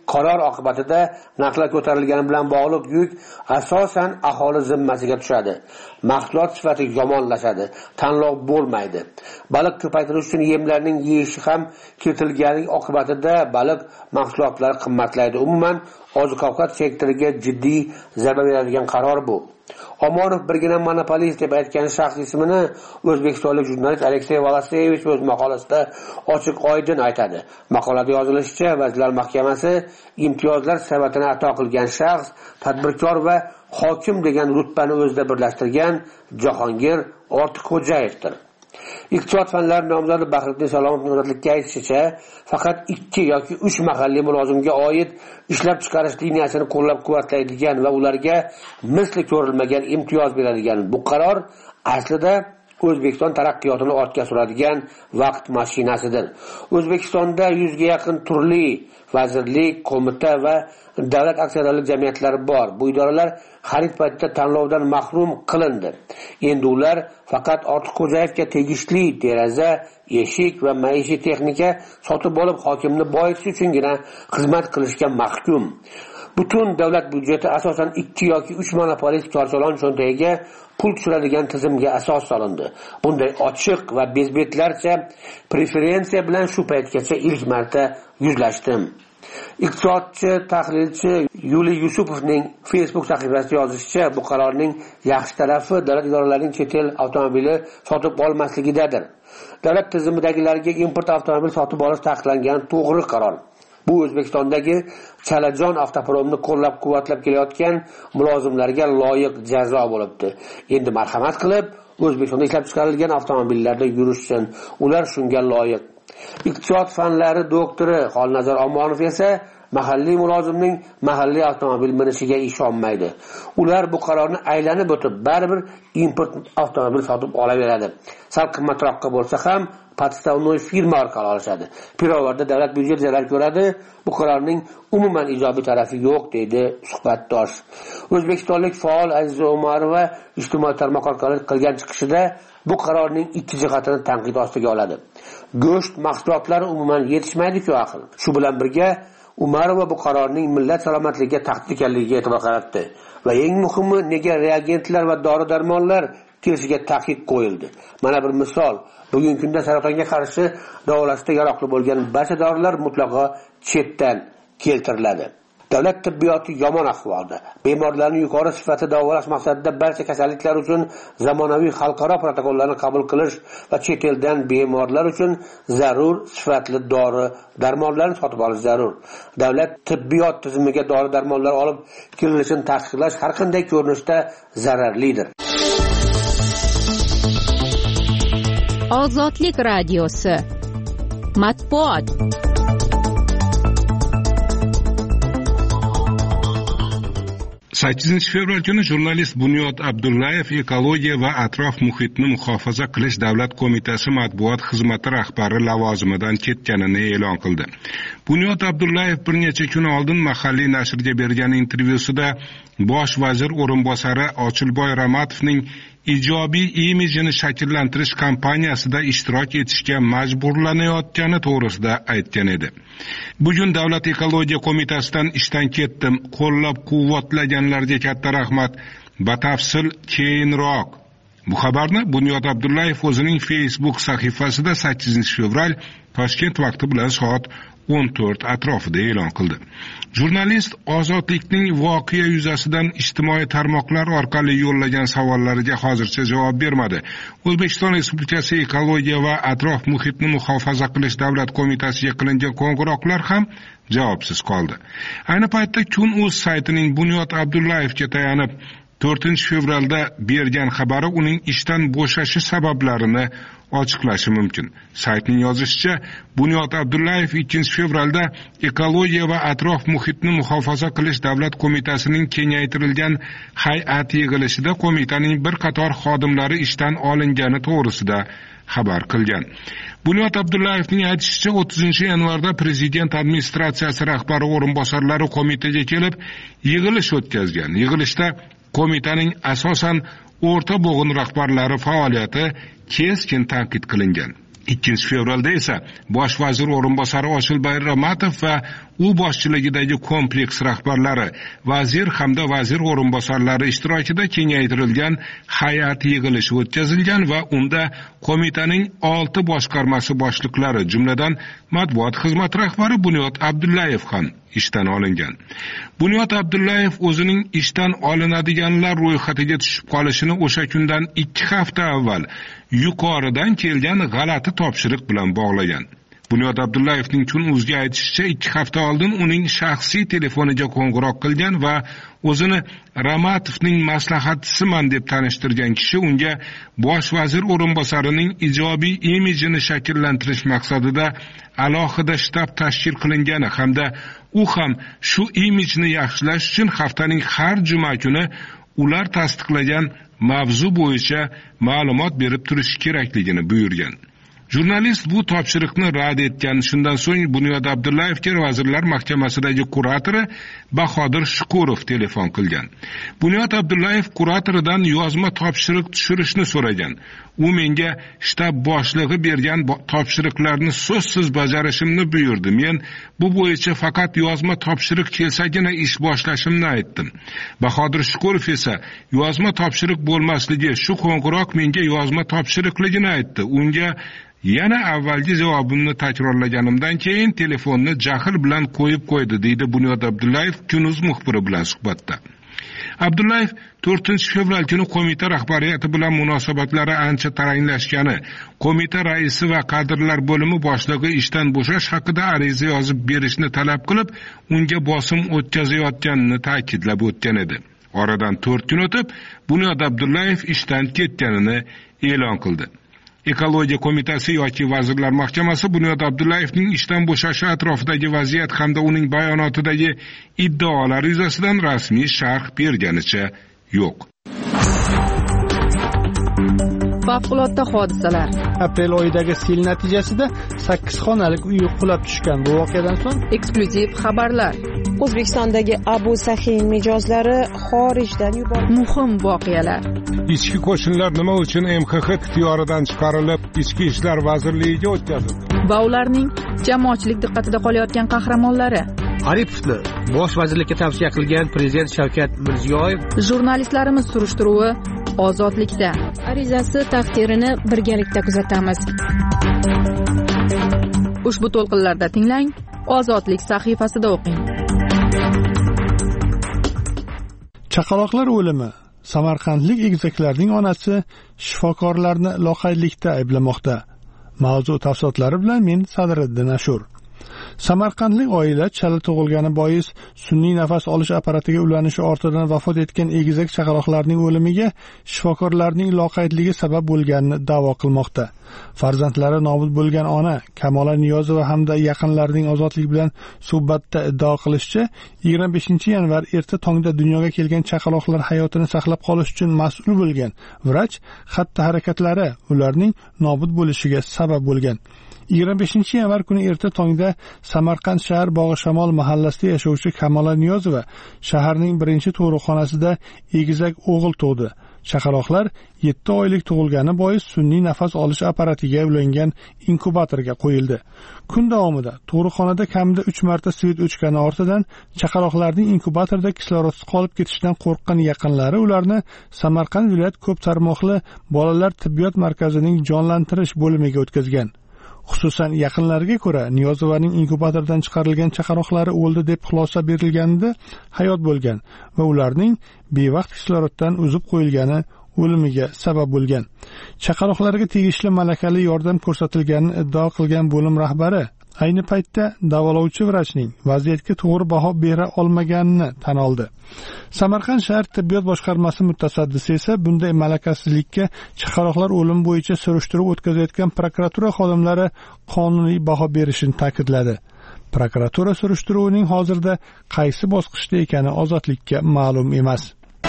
qaror oqibatida narxlar ko'tarilgani bilan bog'liq yuk asosan aholi zimmasiga tushadi. Mahsulot sifati yomonlashadi, tanlov bo'lmaydi. Baliq ko'paytirish uchun yemlarning yeyishi ham kiritilgani oqibatida baliq mahsulotlari qimmatlaydi. Umuman oziq-ovqat sektoriga jiddiy zarba beradigan qaror bu. Omonov birgina monopolist deb aytgan shaxs ismini o'zbekistonlik jurnalist Aleksey Volasevich o'z maqolasida ochiq oydin aytadi. Maqolada yozilishicha, Vazirlar Mahkamasi imtiyozlar sifatini ato qilgan shaxs tadbirkor va hokim degan rutbani o'zida birlashtirgan Jahongir Ortiqxo'jayevdir. Iqtisod fanlari nomzodi Bahriddin Salomovning ozodlikka aytishicha, faqat ikki yoki uch mahalliy mulozimga oid ishlab chiqarish liniyasini qo'llab-quvvatlaydigan va ularga misli ko'rilmagan imtiyoz beradigan bu qaror aslida O'zbekiston taraqqiyotini ortga suradigan vaqt mashinasidir. O'zbekistonda yuzga yaqin turli vazirlik, qo'mita va davlat aksiyadorlik jamiyatlari bor. Bu idoralar xarid paytida tanlovdan mahrum qilindi. Endi ular faqat Ortiqxo'jayevga tegishli deraza, eshik va maishiy texnika sotib olib hokimni boyitish uchungina xizmat qilishga mahkum. Butun davlat byudjeti asosan ikki yoki uch monopolist korchalon cho'ntagiga pul tushiradigan tizimga asos solindi. Bunday ochiq va bezbetlarcha preferensiya bilan shu paytgacha ilk marta yuzlashdim. Iqtisodchi, tahlilchi Yuliy Yusupovning Facebook sahifasida yozishicha, bu qarorning yaxshi tarafi davlat idoralarining chet el avtomobili sotib olmasligidadir. Davlat tizimidagilariga import avtomobil sotib olish taqiqlangani to'g'ri qaror. Bu O'zbekistondagi Chalajon avtopromni qo'llab-quvvatlab kelayotgan mulozimlarga loyiq jazo bo'libdi. Endi marhamat qilib, O'zbekistonda ishlab chiqarilgan avtomobillarda yurishsin. Ular shunga loyiq. Iqtisod fanlari doktori Xolnazar Omonov esa mahalliy mulozimning mahalliy avtomobil minishiga ishonmaydi. Ular bu qarorni aylanib o'tib, baribir import avtomobil sotib olaveradi. Sal qimmatroqqa bo'lsa ham podstavnoy firma orqali olishadi. Pirovarda davlat byudjeti zarar ko'radi. Bu qarorning umuman ijobiy tarafi yo'q, deydi suhbatdosh. O'zbekistonlik faol Aziza Umarova ijtimoiy tarmoq orqali qilgan chiqishida bu qarorning ikki jihatini tanqid ostiga oladi. Go'sht mahsulotlari umuman yetishmaydi-ku axir. Shu bilan birga Umarova bu qarorning millat salomatligiga tahdid ekanligiga e'tibor qaratdi va eng muhimi, nega reagentlar va dori-darmonlar kelishiga taqiq qo'yildi. Mana bir misol, bugungi kunda saratonga qarshi davolashda yaroqli bo'lgan barcha dorilar mutlaqo chetdan keltiriladi. Davlat tibbiyoti yomon ahvolda. Bemorlarni yuqori sifatli davolash maqsadida barcha kasalliklar uchun zamonaviy xalqaro protokollarni qabul qilish va chet eldan bemorlar uchun zarur sifatli dori darmonlarni sotib olish zarur. Davlat tibbiyot tizimiga dori darmonlar olib kirilishini taqiqlash har qanday ko'rinishda zararlidir. Ozodlik radiosi matbuot. sakkizinchi fevral kuni jurnalist Bunyod Abdullayev ekologiya va atrof muhitni muhofaza qilish davlat qo'mitasi matbuot xizmati rahbari lavozimidan ketganini e'lon qildi. Bunyod Abdullayev bir necha kun oldin mahalliy nashrga bergan intervyusida bosh vazir o'rinbosari Ochilboy Ramatovning ijobiy imijini shakllantirish kampaniyasida ishtirok etishga majburlanayotgani to'g'risida aytgan edi. Bugun Davlat ekologiya qo'mitasidan ishdan ketdim. Qo'llab-quvvatlaganlarga katta rahmat. Batafsil keyinroq. Bu xabarni Bunyod Abdullayev o'zining Facebook sahifasida sakkizinchi fevral Toshkent vaqti bilan soat o'n to'rt atrofida e'lon qildi. Jurnalist ozodlikning voqea yuzasidan ijtimoiy tarmoqlar orqali yo'llagan savollariga hozircha javob bermadi. O'zbekiston Respublikasi ekologiya va atrof muhitni muhofaza qilish davlat qo'mitasiga qilingan qo'ng'iroqlar ham javobsiz qoldi. Ayni paytda Kun.uz saytining Bunyod Abdullayevga tayanib to'rtinchi fevralda bergan xabari uning ishdan bo'shashi sabablarini ochiqlashi mumkin. Saytning yozishicha, Bunyod Abdullayev ikkinchi fevralda ekologiya va atrof muhitni muhofaza qilish davlat qo'mitasining kengaytirilgan hay'at yig'ilishida qo'mitaning bir qator xodimlari ishdan olingani to'g'risida xabar qilgan. Bunyod Abdullayevning aytishicha, o'ttizinchi yanvarda prezident administratsiyasi rahbari o'rinbosarlari qo'mitaga kelib yig'ilish o'tkazgan. Yig'ilishda qo'mitaning asosan o'rta bo'g'in rahbarlari faoliyati keskin tanqid qilingan. ikkinchi fevralda esa bosh vazir o'rinbosari Ochilboy Ramatov va u boshchiligidagi kompleks rahbarlari, vazir hamda vazir o'rinbosarlari ishtirokida kengaytirilgan hay'at yig'ilishi o'tkazilgan va unda qo'mitaning olti boshqarmasi boshliqlari, jumladan matbuot xizmati rahbari Bunyod Abdullayev ham ishdan olingan. Bunyod Abdullayev o'zining ishdan olinadiganlar ro'yxatiga tushib qolishini o'sha kundan ikki hafta avval yuqoridan kelgan g'alati topshiriq bilan bog'lagan. Bunyod Abdullayevning kun o'ziga aytishicha, ikki hafta oldin uning shaxsiy telefoniga qo'ng'iroq qilgan va o'zini Ramatovning maslahatchisiman deb tanishtirgan kishi unga bosh vazir o'rinbosarining ijobiy imijini shakllantirish maqsadida alohida shtab tashkil qilingani hamda u ham shu imijni yaxshilash uchun haftaning har juma kuni ular tasdiqlagan mavzu bo'yicha ma'lumot berib turishi kerakligini buyurgan. Jurnalist bu topshiriqni rad etgan. Shundan so'ng Bunyod Abdullayevga Vazirlar Mahkamasidagi kuratori Bahodir Shukurov telefon qilgan. Bunyod Abdullayev kuratoridan yozma topshiriq tushirishni so'ragan. U menga shtab boshlig'i bergan topshiriqlarni so'zsiz bajarishimni buyurdi. Men bu bo'yicha faqat yozma topshiriq kelsagina ish boshlashimni aytdim. Bahodir Shukurov esa yozma topshiriq bo'lmasligi, shu qo'ng'iroq menga yozma topshiriqligini aytdi. Unga yana avvalgi javobimni takrorlaganimdan keyin telefonni jahl bilan qo'yib qo'ydi, deydi Bunyod Abdullayev Kunuz muxbiri bilan suhbatda. Abdullayev to'rtinchi fevral kuni qo'mita rahbariyati bilan munosabatlari ancha taranglashgani, qo'mita raisi va kadrlar bo'limi boshlig'i ishdan bo'shash haqida ariza yozib berishni talab qilib, unga bosim o'tkazayotganini ta'kidlab o'tgan edi. Oradan to'rt kun o'tib, Bunyod Abdullayev ishdan ketganini e'lon qildi. Ekologiya qo'mitasi yoki Vazirlar Mahkamasi Bunyod Abdullayevning ishdan bo'shashi atrofidagi vaziyat hamda uning bayonotidagi iddaolar yuzasidan rasmiy sharh berganicha yo'q. Favqulodda hodisalar. Aprel oyidagi sel natijasida sakkiz xonalik uy qulab tushgan. Bu voqeadan so'ng eksklyuziv xabarlar. O'zbekistondagi Abu Sahin mijozlari xorijdan yuborildi. Muhim voqealar. Ichki qo'shinlar nima uchun M X X ixtiyoridan chiqarilib, Ichki ishlar vazirligiga o'tkazildi? Va ularning jamoatchilik diqqatida qolayotgan qahramonlari. Aripovni bosh vazirlikka tavsiya qilgan prezident Shavkat Mirziyoyev. Jurnalistlarimiz surishtiruvi ozodlikda. Arizasi taqdirini birgalikda kuzatamiz. Ushbu to'lqinlarda tinglang, Ozodlik sahifasida o'qing. Chaqaloqlar o'limi. Samarqandlik egizaklarning onasi shifokorlarni loqaydlikda ayblamoqda. Mavzu tafsilotlari bilan men Sadriddin Ashur. Samarqandlik oila chala tug'ilgani bois sun'iy nafas olish apparatiga ulanishi ortidan vafot etgan egizak chaqaloqlarning o'limiga shifokorlarning loqaydligi sabab bo'lganini da'vo qilmoqda. Farzandlari nobud bo'lgan ona Kamola Niyozova hamda yaqinlarining ozodlik bilan suhbatda iddao qilishicha, yigirma beshinchi yanvar erta tongda dunyoga kelgan chaqaloqlar hayotini saqlab qolish uchun mas'ul bo'lgan vrach xatti-harakatlari ularning nobud bo'lishiga sabab bo'lgan. yigirma beshinchi yanvar kuni erta tongda Samarqand shahar Bog'ishamol mahallasida yashovchi Kamola Niyozova shaharning birinchi tug'ruqxonasida egizak o'g'il tug'di. Chaqaloqlar yetti oylik tug'ilgani bois sun'iy nafas olish apparatiga ulangan inkubatorga qo'yildi. Kun davomida tug'ruqxonada kamida uch marta svet o'chgani ortidan chaqaloqlarning inkubatorda kislorodsiz qolib ketishidan qo'rqqan yaqinlari ularni Samarqand viloyat ko'p tarmoqli bolalar tibbiyot markazining jonlantirish bo'limiga o'tkazgan. Xususan yaqinlariga ko'ra Niyozovaning inkubatordan chiqarilgan chaqaloqlari o'ldi deb xulosa berilganida hayot bo'lgan va ularning bevaqt kisloroddan uzib qo'yilgani o'limiga sabab bo'lgan. Chaqaloqlarga tegishli malakali yordam ko'rsatilganini iddao qilgan bo'lim rahbari ayni paytda davolovchi vrachning vaziyatga to'g'ri baho bera olmaganini tan oldi. Samarqand shahar tibbiyot boshqarmasi mutasaddisi esa bunday malakasizlikka chaqaloqlar o'limi bo'yicha surishtiruv o'tkazayotgan prokuratura xodimlari qonuniy baho berishini ta'kidladi. Prokuratura surishtiruvining hozirda qaysi bosqichda ekani ozodlikka ma'lum emas.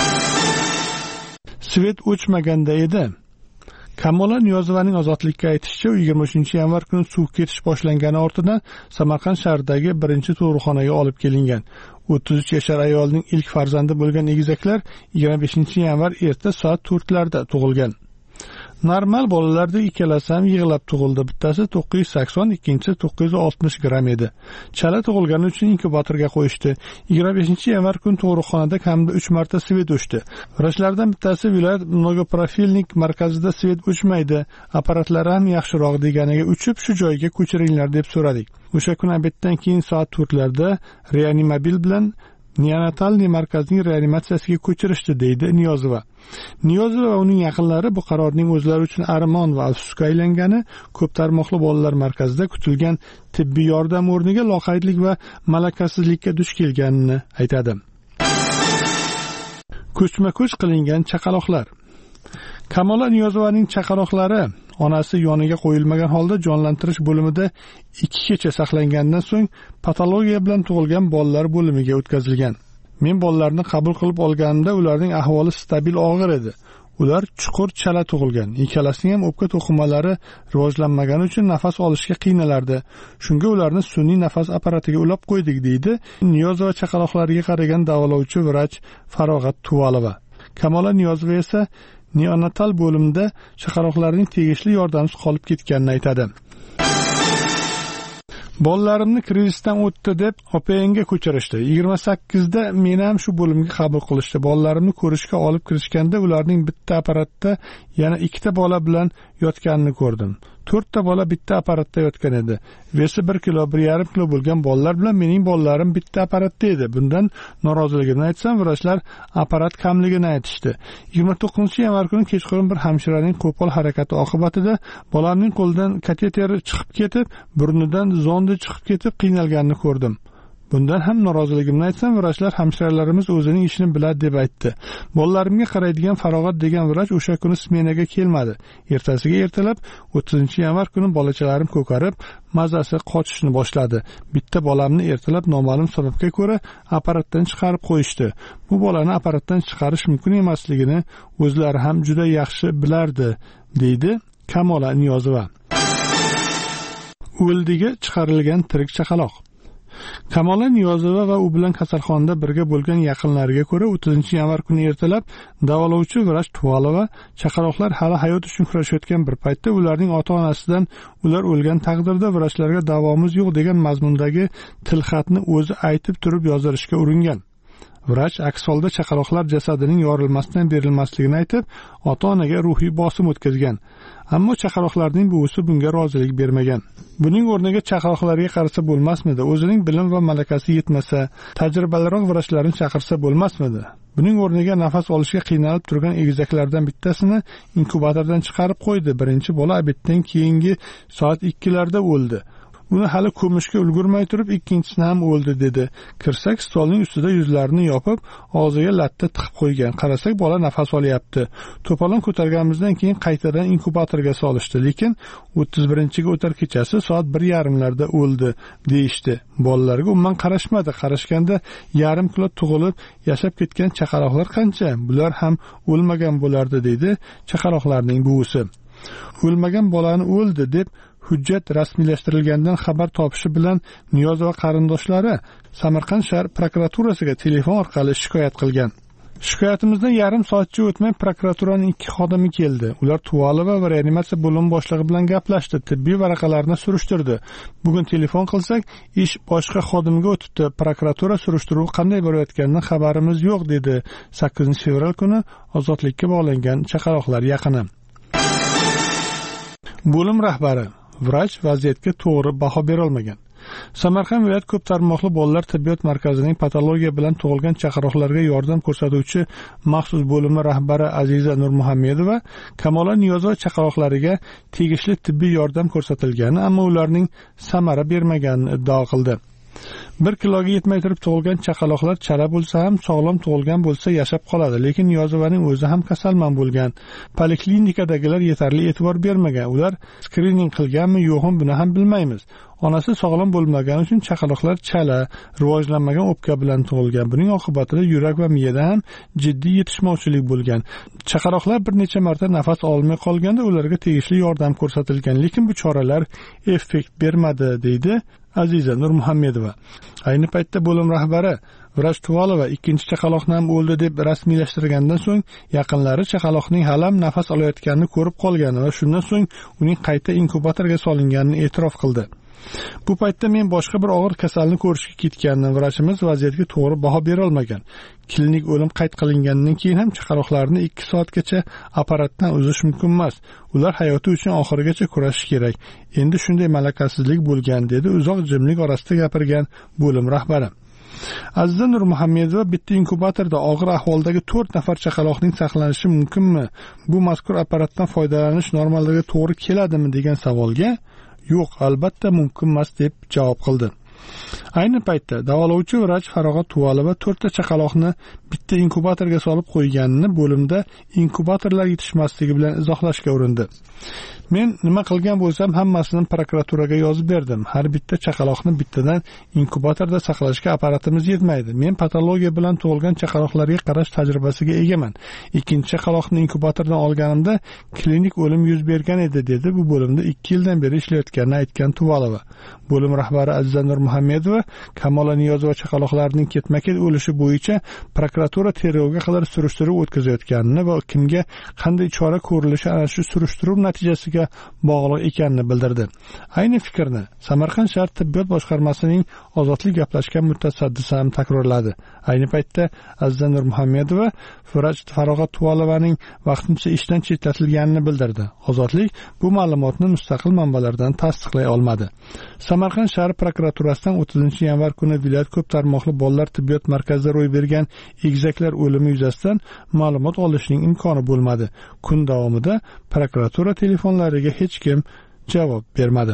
Svet o'chmaganda edi. Kamola Niyozovaning ozodlikka aytishicha, yigirma uchinchi yanvar kuni suv ketish boshlangani ortidan Samarqand shahridagi birinchi tug'ruqxonaga olib kelingan. o'ttiz uch yashar ayolning ilk farzandi bo'lgan egizaklar yigirma beshinchi yanvar erta soat to'rtlarda tug'ilgan. Normal bolalarda ikkalasi ham yig'lab tug'ildi. Bittasi to'qqiz yuz sakson, ikkinchisi to'qqiz yuz oltmish gramm edi. Chala tug'ilgani uchun inkubatorga qo'yishdi. yigirma beshinchi yanvar kuni tug'ruqxonada kamida uch marta svet o'chdi. Vrachlardan bittasi viloyat mnogoprofilnik markazida svet o'chmaydi, apparatlari ham yaxshiroq deganiga uchib shu joyga ko'chiringlar deb so'radik. O'sha kun obeddan keyin soat to'rtlarda reanimobil bilan neonatalniy markazning reanimatsiyasiga ko'chirishdi, deydi Niyozova. Niyozova va uning yaqinlari bu qarorning o'zlari uchun armon va afsusga aylangani, ko'p tarmoqli bolalar markazida kutilgan tibbiy yordam o'rniga loqaydlik va malakasizlikka duch kelganini aytadi. Ko'chma-ko'ch qilingan chaqaloqlar. Kamola Niyozovaning chaqaloqlari onasi yoniga qo'yilmagan holda jonlantirish bo'limida ikki kecha saqlangandan so'ng patologiya bilan tug'ilgan bolalar bo'limiga o'tkazilgan. Men bolalarni qabul qilib olganimda ularning ahvoli stabil og'ir edi. Ular chuqur chala tug'ilgan. Ikkalasining ham o'pka to'qimalari rivojlanmagani uchun nafas olishga qiynalardi. Shunga ularni sun'iy nafas apparatiga ulab qo'ydik, deydi Niyozova chaqaloqlariga qaragan davolovchi vrach Farog'at Tuvalova. Kamola Niyozova esa neonatal bo'limda chaqaloqlarning tegishli yordamsiz qolib ketganini aytadi. Bolalarimni krizisdan o'tdi deb opangga ko'chirishdi. yigirma sakkizda meni ham shu bo'limga qabul qilishdi. Bolalarimni ko'rishga olib kirishganda ularning bitta apparatda yana ikkita bola bilan yotganini ko'rdim. to'rtta bola bitta apparatda yotgan edi. Vesi bir kilo, bir yarim kilo bo'lgan bolalar bilan mening bolalarim bitta apparatda edi. Bundan noroziligimni aytsam, vrachlar apparat kamligini aytishdi. yigirma to'qqizinchi yanvar kuni kechqurun bir hamshiraning qo'pol harakati oqibatida bolamning qo'lidan kateter chiqib ketib, burnidan zondi chiqib ketib qiynalganini ko'rdim. Bundan ham noroziligimni aytsam, vrachlar hamshiralarimiz o'zining ishini biladi deb aytdi. Bolalarimga qaraydigan Farog'at degan vrach o'sha kuni smenaga kelmadi. Ertasiga ertalab o'ttizinchi yanvar kuni bolachalarim ko'karib, mazasi qochishni boshladi. Bitta bolamni ertalab noma'lum sababga ko'ra apparatdan chiqarib qo'yishdi. Bu bolani apparatdan chiqarish mumkin emasligini o'zlari ham juda yaxshi bilardi, deydi Kamola Niyozova. O'ldiga chiqarilgan tirik chaqaloq. Kamola Niyozova va u bilan kasalxonada birga bo'lgan yaqinlariga ko'ra o'ttizinchi yanvar kuni ertalab davolovchi vrach Tuvalova chaqaloqlar hali hayot uchun kurashayotgan bir paytda ularning ota-onasidan ular o'lgan taqdirda vrachlarga davomiz yo'q degan mazmundagi tilxatni o'zi aytib turib yozdirishga uringan. Vrach aks holda chaqaloqlar jasadining yorilmasdan berilmasligini aytib, ota-onaga ruhiy bosim o'tkazgan. Ammo chaqaloqlarning buvisi bunga rozilik bermagan. Buning o'rniga chaqaloqlarga qarasa bo'lmasmidi? O'zining bilim va malakasi yetmasa, tajribaliroq vrachlarni chaqirsa bo'lmasmidi? Buning o'rniga nafas olishga qiynalib turgan egizaklardan bittasini inkubatordan chiqarib qo'ydi. Birinchi bola obeddan keyingi soat ikkilarda o'ldi. Uni hali ko'mishga ulgurmay turib ikkinchisini ham o'ldi, dedi. Kirsak, stolning ustida yuzlarini yopib, og'ziga latta tiqib qo'ygan. Qarasak, bola nafas olyapti. To'polon ko'targanimizdan keyin qaytadan inkubatorga solishdi, lekin o'ttiz birinchiga o'tar kechasi soat bir yarimlarda o'ldi, deyishdi. Bolalarga umuman qarashmadi. Qarashganda yarim kilo tug'ilib, yashab ketgan chaqaloqlar qancha? Bular ham o'lmagan bo'lardi, deydi chaqaloqlarning buvisi. O'lmagan bolani o'ldi deb hujjat rasmiylashtirilgandan xabar topishi bilan Niyozova qarindoshlari Samarqand shahar prokuraturasiga telefon orqali shikoyat qilgan. Shikoyatimizdan yarim soatcha o'tmay prokuraturaning ikki xodimi keldi. Ular Tuvalova va reanimatsiya bo'limi boshlig'i bilan gaplashdi, tibbiy varaqalarni surishtirdi. Bugun telefon qilsak, ish boshqa xodimga o'tibdi. Prokuratura surishtiruvi qanday borayotganidan xabarimiz yo'q, dedi sakkizinchi fevral kuni ozodlikka bog'langan chaqaloqlar yaqini. Bo'lim rahbari vrach vaziyatga to'g'ri baho bera olmagan. Samarqand viloyat ko'p tarmoqli bolalar tibbiyot markazining patologiya bilan tug'ilgan chaqaloqlarga yordam ko'rsatuvchi maxsus bo'limi rahbari Aziza Nurmuhammedova Kamola Niyozova chaqaloqlariga tegishli tibbiy yordam ko'rsatilgani, ammo ularning samara bermaganini iddao qildi. Bir kiloga yetmay turib tug'ilgan chaqaloqlar chala bo'lsa ham sog'lom tug'ilgan bo'lsa yashab qoladi, lekin Niyozovaning o'zi ham kasalmand bo'lgan. Poliklinikadagilar yetarli e'tibor bermagan. Ular skrining qilganmi, yo'qmi, buni ham bilmaymiz. Onasi sog'lom bo'lmagani uchun chaqaloqlar chala, rivojlanmagan o'pka bilan tug'ilgan. Buning oqibatida yurak va miyada ham jiddiy yetishmovchilik bo'lgan. Chaqaloqlar bir necha marta nafas olmay qolganda ularga tegishli yordam ko'rsatilgan, lekin bu choralar effekt bermadi, deydi Aziza Nurmuhammedova. Ayni paytda bo'lim rahbari vrach Tuvalova ikkinchi chaqaloqni ham o'ldi deb rasmiylashtirgandan so'ng yaqinlari chaqaloqning halam nafas olayotganini ko'rib qolgani va shundan so'ng uning qayta inkubatorga solinganini e'tirof qildi. Bu paytda men boshqa bir og'ir kasalni ko'rishga ketgandim. Vrachimiz vaziyatga to'g'ri baho bera olmagan. Klinik o'lim qayd qilingandan keyin ham chaqaloqlarni ikki soatgacha apparatdan uzish mumkin emas. Ular hayoti uchun oxirigacha kurashish kerak. Endi shunday malakasizlik bo'lgan, dedi uzoq jimlik orasida gapirgan bo'lim rahbari. Aziza Nurmuhammedova bitta inkubatorda og'ir ahvoldagi to'rt nafar chaqaloqning saqlanishi mumkinmi? Bu mazkur apparatdan foydalanish normalarga to'g'ri keladimi degan savolga yo'q, albatta mumkin emas deb javob qildi. Ayni paytda davolovchi vrach Farog'at Tuvalova to'rtta chaqaloqni bitta inkubatorga solib qo'yganini bo'limda inkubatorlar yetishmasligi bilan izohlashga urindi. Men nima qilgan bo'lsam hammasini prokuraturaga yozib berdim. Har bitta chaqaloqni bittadan inkubatorda saqlashga apparatimiz yetmaydi. Men patologiya bilan tug'ilgan chaqaloqlarga qarash tajribasiga egaman. Ikkinchi chaqaloqni inkubatordan olganimda klinik o'lim yuz bergan edi, dedi bu bo'limda ikki yildan beri ishlayotganini aytgan Tuvalova. Bo'lim rahbari Aziza Nurmuhammedova Kamola Niyozova chaqaloqlarning ketma-ket o'lishi bo'yicha prokuratura tergovga qadar surishtiruv o'tkazayotganini va kimga qanday chora ko'rilishi ana shu surishtiruv natijasiga bog'liq ekanini bildirdi. Ayni fikrni Samarqand shahar tibbiyot boshqarmasining ozodlik gaplashgan mutasaddisi ham takrorladi. Ayni paytda Aziza Nurmuhammedova vrach Farog'at Tuvalovaning vaqtincha ishdan chetlatilganini bildirdi. Ozodlik bu ma'lumotni mustaqil manbalardan tasdiqlay olmadi. Samarqand shahar prokuraturasidan o'ttizinchi yanvar kuni viloyat ko'p tarmoqli bolalar tibbiyot markazida ro'y bergan egizaklar o'limi yuzasidan ma'lumot olishning imkoni bo'lmadi. Kun davomida prokuratura telefonlariga hech kim javob bermadi.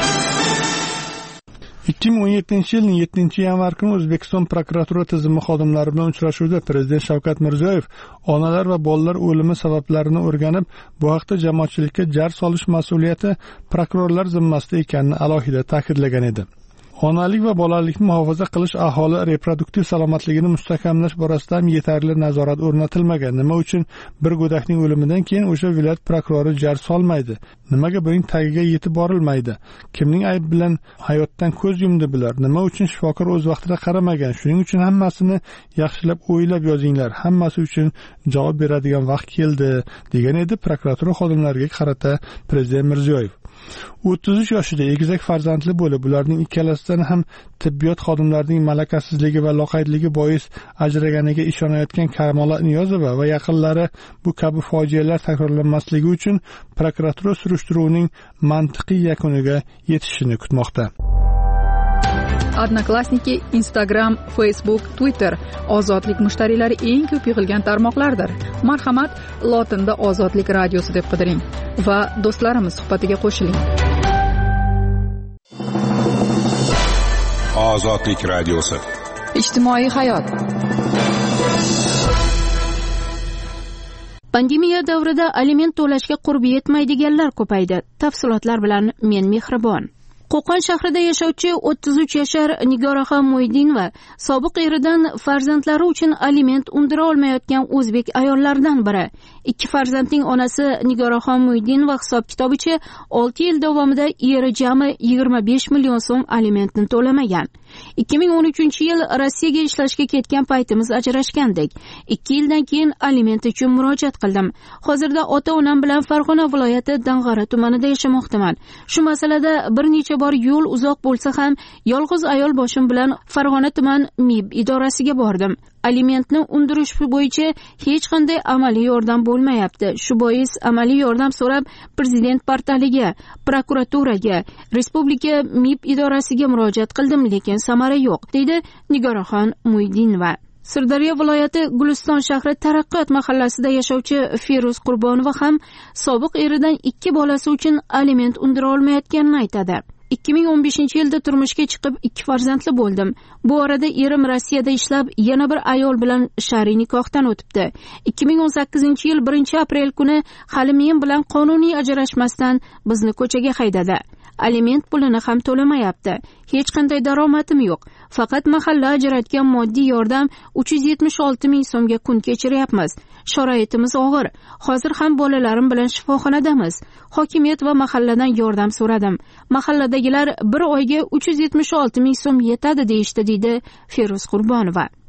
ikki ming o'n yettinchi yilning yettinchi yanvar kuni O'zbekiston prokuratura tizimi xodimlari bilan uchrashuvda Prezident Shavkat Mirziyoyev onalar va bolalar o'limi sabablarini o'rganib, bu haqda jamoatchilikka jar solish mas'uliyati prokurorlar zimmasida ekanini alohida ta'kidlagan edi. Onalik va bolalikni muhofaza qilish, aholi reproduktiv salomatligini mustahkamlash borasida ham yetarli nazorat o'rnatilmagan. Nima uchun bir go'dakning o'limidan keyin o'sha viloyat prokurori jar solmaydi? Nimaga buning tagiga yetib borilmaydi? Kimning ayb bilan hayotdan ko'z yumdi bular? Nima uchun shifokor o'z vaqtida qaramagan? Shuning uchun hammasini yaxshilab o'ylab yozinglar. Hammasi uchun javob beradigan vaqt keldi, degan edi prokuratura xodimlariga qarata Prezident Mirziyoyev. o'ttiz uch yoshida egizak farzandli bo'lib, ularning ikkalasidan ham tibbiyot xodimlarining malakasizligi va loqaydligi bois ajraganiga ishonayotgan Kamola Niyozova va yaqinlari bu kabi fojialar takrorlanmasligi uchun prokuratura surishtiruvining mantiqiy yakuniga yetishini kutmoqda. Odnoklassniki, Instagram, Facebook, Twitter ozodlik mushtariylari eng ko'p yig'ilgan tarmoqlardir. Marhamat, lotinda Ozodlik radiosi deb qidiring va do'stlarimiz suhbatiga qo'shiling. Ozodlik radiosi. Ijtimoiy hayot. Pandemiya davrida aliment to'lashga qurbi yetmaydiganlar ko'paydi. Tafsilotlar bilan men Mehribon. Qo'qon shahrida yashovchi o'ttiz uch yashar Nigoraxon Muydinova sobiq eridan farzandlari uchun aliment undira olmayotgan o'zbek ayollaridan biri. Ikki farzandning onasi Nigoraxon Muydinova hisob-kitobicha olti yil davomida eri jami yigirma besh million so'm alimentni to'lamagan. ikki ming o'n uchinchi yil Rossiyaga ishlashga ketgan paytimiz ajrashgandik. ikki yildan keyin aliment uchun murojaat qildim. Hozirda ota-onam bilan Farg'ona viloyati Dang'ara tumanida yashamoqdaman. Shu masalada bir necha bor yo'l uzoq bo'lsa ham yolg'iz ayol boshim bilan Farg'ona tuman M I B idorasiga bordim. Alimentni undirish bo'yicha hech qanday amaliy yordam bo'lmayapti. Shu bois amaliy yordam so'rab Prezident portaliga, prokuraturaga, Respublika M I B idorasiga murojaat qildim, lekin samara yo'q, deydi Nigoraxon Muydinova. Sirdaryo viloyati Guliston shahri Taraqqiyot mahallasida yashovchi Feruz Qurbonova ham sobiq eridan ikki bolasi uchun aliment undira olmayotganini aytadi. ikki ming o'n beshinchi yilda turmushga chiqib ikki farzandli bo'ldim. Bu orada erim Rossiyada ishlab, yana bir ayol bilan shar'iy nikohdan o'tibdi. ikki ming o'n sakkizinchi yil birinchi aprel kuni hali men bilan qonuniy ajrashmasdan bizni ko'chaga haydadi. Aliment pulini ham to'lamayapti. Hech qanday daromadim yo'q. Faqat mahalla ajratgan moddiy yordam uch yuz yetmish olti ming so'mga kun kechiryapmiz. Sharoitimiz og'ir. Hozir ham bolalarim bilan shifoxonadamiz. Hokimiyat va mahalladan yordam so'radim. Mahalladagilar bir oyga uch yuz yetmish olti ming so'm yetadi deyishdi, deydi Feruz Qurbonova.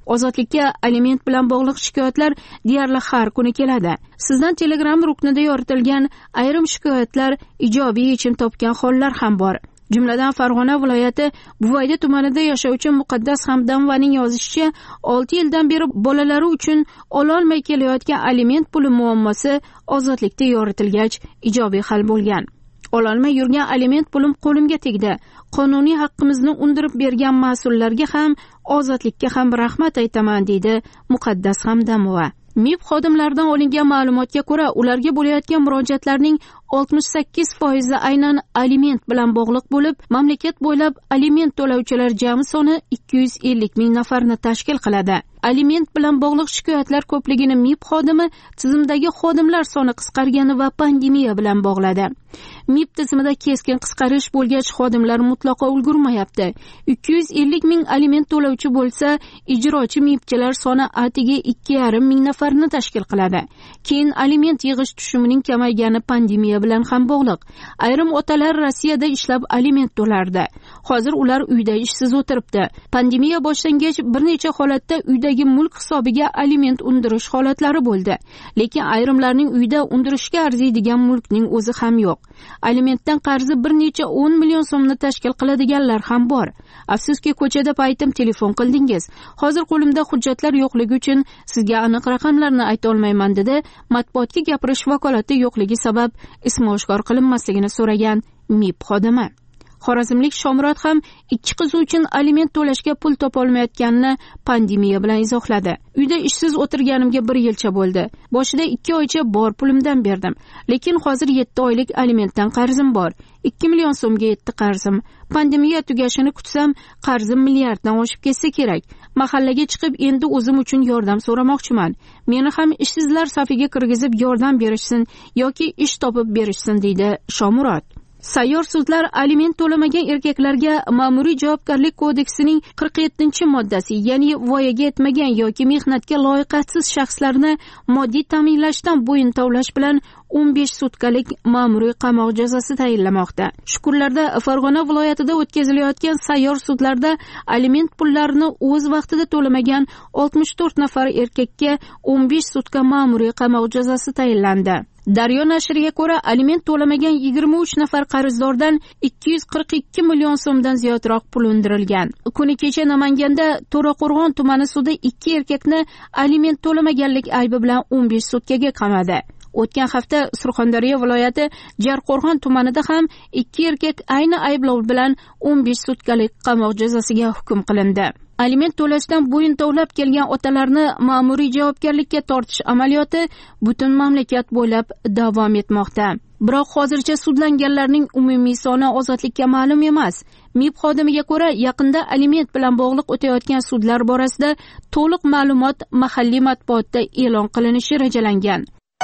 ozodlikka aliment bilan bog'liq shikoyatlar deyarli har kuni keladi. Sizdan Telegram ruknida yoritilgan ayrim shikoyatlar ijobiy yechim topgan hollar ham bor. Jumladan Farg'ona viloyati Buvayda tumanida yashovchi Muqaddas Hamdamovaning yozishicha, olti yildan beri bolalari uchun ololmay kelayotgan aliment puli muammosi ozodlikda yoritilgach ijobiy hal bo'lgan. Ololmay yurgan aliment pulim qo'limga tegdi. Qonuniy haqqimizni undirib bergan mas'ullarga ham, ozodlikka ham rahmat aytaman, deydi Muqaddas Hamdamova. MIB xodimlaridan olingan ma'lumotga ko'ra, ularga bo'layotgan murojaatlarning oltmish sakkiz foizi aynan aliment bilan bog'liq bo'lib, mamlakat bo'ylab aliment to'lovchilar jami soni ikki yuz ellik ming nafarni tashkil qiladi. Aliment bilan bog'liq shikoyatlar ko'pligini MIB xodimi tizimdagi xodimlar soni qisqargani va pandemiya bilan bog'ladi. MIB tizimida keskin qisqarish bo'lgach, xodimlar mutlaqo ulgurmayapti. ikki yuz ellik ming aliment to'lovchi bo'lsa, ijrochi MIBchilar soni atiga ikki yarim ming nafarni tashkil qiladi. Keyin aliment yig'ish tushumining kamaygani pandemiya bilan ham bog'liq. Ayrim otalar Rossiyada ishlab aliment to'lardi. Hozir ular uyda ishsiz o'tiribdi. Pandemiya boshlangach bir necha holatda uydagi mulk hisobiga aliment undirish holatlari bo'ldi. Lekin ayrimlarning uyda undirishga arziydigan mulkning o'zi ham yo'q. Alimentdan qarzi bir necha o'n million so'mni tashkil qiladiganlar ham bor. Afsuski, ko'chada paytim telefon qildingiz. Hozir qo'limda hujjatlar yo'qligi uchun sizga aniq raqamlarni ayta olmayman, dedi matbuotga gapirish vakolati yo'qligi sabab ismi oshkor qilinmasligini so'ragan MIB xodimi. Xorazmlik Shomurod ham ikki qizi uchun aliment to'lashga pul topolmayotganini pandemiya bilan izohladi. Uyda ishsiz o'tirganimga bir yilcha bo'ldi. Boshida ikki oycha bor pulimdan berdim. Lekin hozir yetti oylik alimentdan qarzim bor. ikki million so'mga yetdi qarzim. Pandemiya tugashini kutsam, qarzim milliarddan oshib ketsa kerak. Mahallaga chiqib endi o'zim uchun yordam so'ramoqchiman. Meni ham ishsizlar safiga kirgizib yordam berishsin yoki ish topib berishsin, deydi Shomurod. Sayyor sudlar aliment to'lamagan erkaklarga ma'muriy javobgarlik kodeksining qirq yettinchi moddasi, ya'ni voyaga yetmagan yoki mehnatga loyiqatsiz shaxslarni moddiy ta'minlashdan bo'yin tovlash bilan o'n besh sutkalik ma'muriy qamoq jazosi tayinlamoqda. Shukurlarda Farg'ona viloyatida o'tkazilayotgan sayyor sudlarda aliment pullarini o'z vaqtida to'lamagan oltmish to'rt nafar erkakka o'n besh sutka ma'muriy qamoq jazosi tayinlandi. Daryo nashriga ko'ra, aliment to'lamagan yigirma uch nafar qarzdordan ikki yuz qirq ikki million so'mdan ziyodroq pul undirilgan. Kuni kecha Namanganda To'raqo'rg'on tumani sudi ikki erkakni aliment to'lamaganlik aybi bilan o'n besh sutkaga qamadi. O'tgan hafta Surxondaryo viloyati Jarqo'rg'on tumanida ham ikki erkak ayni ayblov bilan o'n besh sutkalik qamoq jazosiga hukm qilindi. Aliment to'lashdan bo'yin tovlab kelgan otalarni ma'muriy javobgarlikka tortish amaliyoti butun mamlakat bo'ylab davom etmoqda. Biroq hozircha sudlanganlarning umumiy soni ozodlikka ma'lum emas. MIB xodimiga ko'ra, yaqinda aliment bilan bog'liq o'tayotgan sudlar borasida to'liq ma'lumot mahalliy matbuotda e'lon qilinishi rejalangan.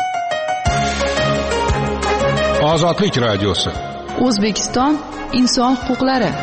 Ozodlik radiosi. O'zbekiston inson huquqlari.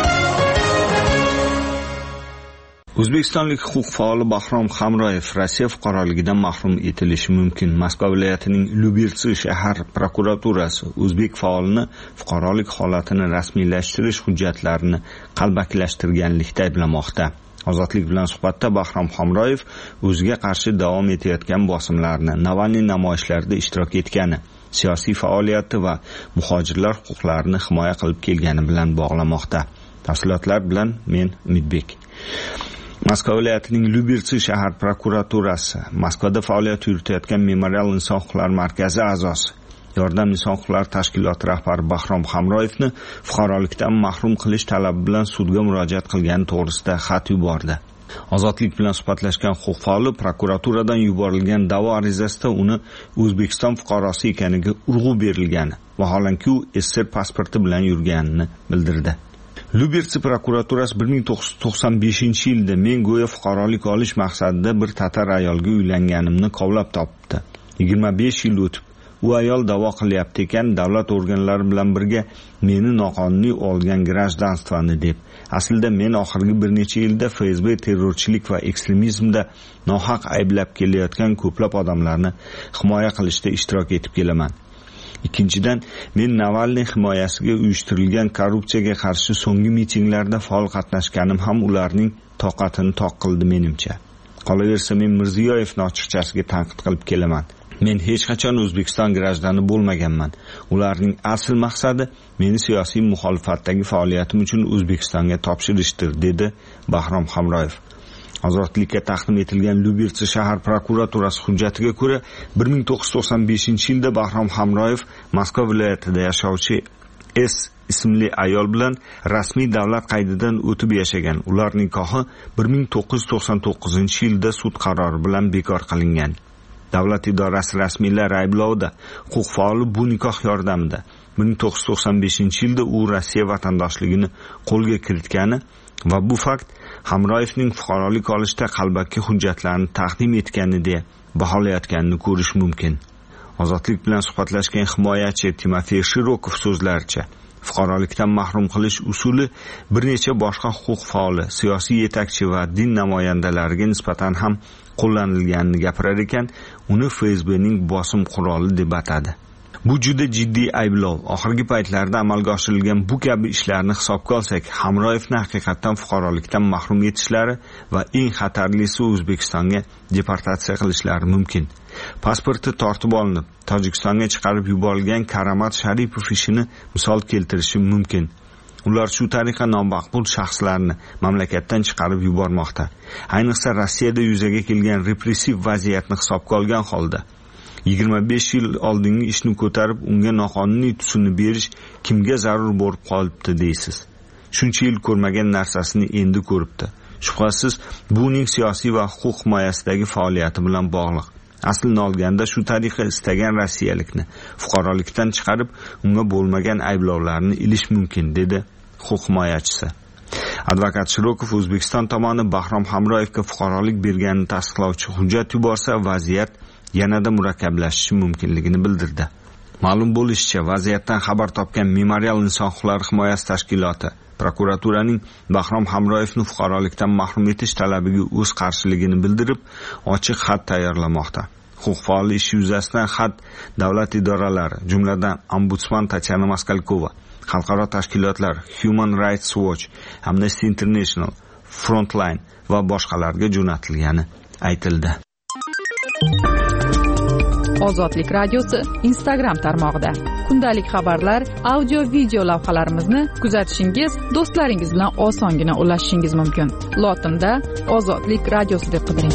O'zbekistonlik huquq faoli Bahrom Hamroyev Rossiya fuqaroligidan mahrum etilishi mumkin. Moskva viloyatining Lyubirtsi shahar prokuraturasi o'zbek faolini fuqarolik holatini rasmiylashtirish hujjatlarini qalbakilashtirganlikda ayblamoqda. Ozodlik bilan suhbatda Bahrom Hamroyev o'ziga qarshi davom etayotgan bosimlarni, Navalniy namoyishlarida ishtirok etgani, siyosiy faoliyati va muhojirlar huquqlarini himoya qilib kelgani bilan bog'lamoqda. Tafsilotlar bilan men Umidbek. Moskva viloyatining Lyubirtsi shahar prokuraturasi Moskvada faoliyat yuritayotgan Memorial inson huquqlari markazi a'zosi, Yordam inson huquqlari tashkiloti rahbari Bahrom Hamroyevni fuqarolikdan mahrum qilish talabi bilan sudga murojaat qilgani to'g'risida xat yubordi. Ozodlik bilan suhbatlashgan huquq faoli prokuraturadan yuborilgan da'vo arizasida uni O'zbekiston fuqarosi ekaniga urg'u berilgani, vaholanki u S S R pasporti bilan yurganini bildirdi. Lyubirtsi prokuraturasi bir ming to'qqiz yuz to'qson beshinchi yilda men go'yo fuqarolik olish maqsadida bir tatar ayolga uylanganimni kovlab topdi. yigirma besh yil o'tib, u ayol da'vo qilyapti ekan, davlat organlari bilan birga meni noqonuniy olgan grajdanstvani deb. Aslida men oxirgi bir necha yilda F S B terrorchilik va ekstremizmda nohaq ayblab kelayotgan ko'plab odamlarni himoya qilishda ishtirok etib kelaman. Ikkinchidan, men Navalniy himoyasiga uyushtirilgan korrupsiyaga qarshi so'nggi mitinglarda faol qatnashganim ham ularning toqatini toq qildi menimcha. Qolaversa, men Mirziyoyevni ochiqchasiga tanqid qilib kelaman. Men hech qachon O'zbekiston grajdani bo'lmaganman. Ularning asl maqsadi meni siyosiy muxolifatdagi faoliyatim uchun O'zbekistonga topshirishdir, dedi Bahrom Hamroyev. Ozodlikka taqdim etilgan Lyubitsa shahar prokuraturasi hujjatiga ko'ra, bir ming to'qqiz yuz to'qson beshinchi yilda Bahrom Hamroyev Moskva viloyatida yashovchi S ismli ayol bilan rasmiy davlat qaydidan o'tib yashagan. Ular nikohi bir ming to'qqiz yuz to'qson to'qqizinchi yilda sud qarori bilan bekor qilingan. Davlat idorasi rasmiylari ayblovida huquq faoli bu nikoh yordamida bir ming to'qqiz yuz to'qson beshinchi yilda u Rossiya vatandoshligini qo'lga kiritgani va bu fakt Hamroyevning fuqarolik olishda qalbaki hujjatlarni taqdim etgani deya baholayotganini ko'rish mumkin. Ozodlik bilan suhbatlashgan himoyachi Timofey Shirokov so'zlaricha, fuqarolikdan mahrum qilish usuli bir necha boshqa huquq faoli, siyosiy yetakchi va din namoyandalariga nisbatan ham qo'llanilganini gapirar ekan, uni F S Bning bosim quroli deb atadi. Bu juda jiddiy ayblov. Oxirgi paytlarda amalga oshirilgan bu kabi ishlarni hisobga olsak, Hamroyevni haqiqatan fuqarolikdan mahrum etishlari va eng xatarlisi O'zbekistonga deportatsiya qilishlari mumkin. Pasporti tortib olinib, Tojikistonga chiqarib yuborilgan Karamat Sharipov ishini misol keltirishi mumkin. Ular shu tariqa nomaqbul shaxslarni mamlakatdan chiqarib yubormoqda. Ayniqsa Rossiyada yuzaga kelgan repressiv vaziyatni hisobga olgan holda yigirma besh yil oldingi ishni ko'tarib unga noqonuniy tusini berish kimga zarur bo'lib qolibdi deysiz. Shuncha yil ko'rmagan narsasini endi ko'ribdi. Shubhasiz, bu uning siyosiy va huquq himoyasidagi faoliyati bilan bog'liq. Aslini olganda shu tariqa istagan rossiyalikni fuqarolikdan chiqarib, unga bo'lmagan ayblovlarni ilish mumkin, dedi huquq himoyachisi. Advokat Shirokov O'zbekiston tomoni Bahrom Hamroyevga fuqarolik berganini tasdiqlovchi hujjat yuborsa, vaziyat yanada murakkablashishi mumkinligini bildirdi. Ma'lum bo'lishicha, vaziyatdan xabar topgan Memorial inson huquqlari himoyasi tashkiloti prokuraturaning Bahrom Hamroyevni fuqarolikdan mahrum etish talabiga o'z qarshiligini bildirib, ochiq xat tayyorlamoqda. Huquq faoli ishi yuzasidan xat davlat idoralari, jumladan Ombudsman Tatyana Maskalkova, xalqaro tashkilotlar Human Rights Watch, Amnesty International, Frontline va boshqalarga jo'natilgani aytildi. Ozodlik radiosi Instagram tarmog'ida kundalik xabarlar, audio video lavhalarimizni kuzatishingiz, do'stlaringiz bilan osongina ulashishingiz mumkin. Lotinda Ozodlik radiosi deb qidiring.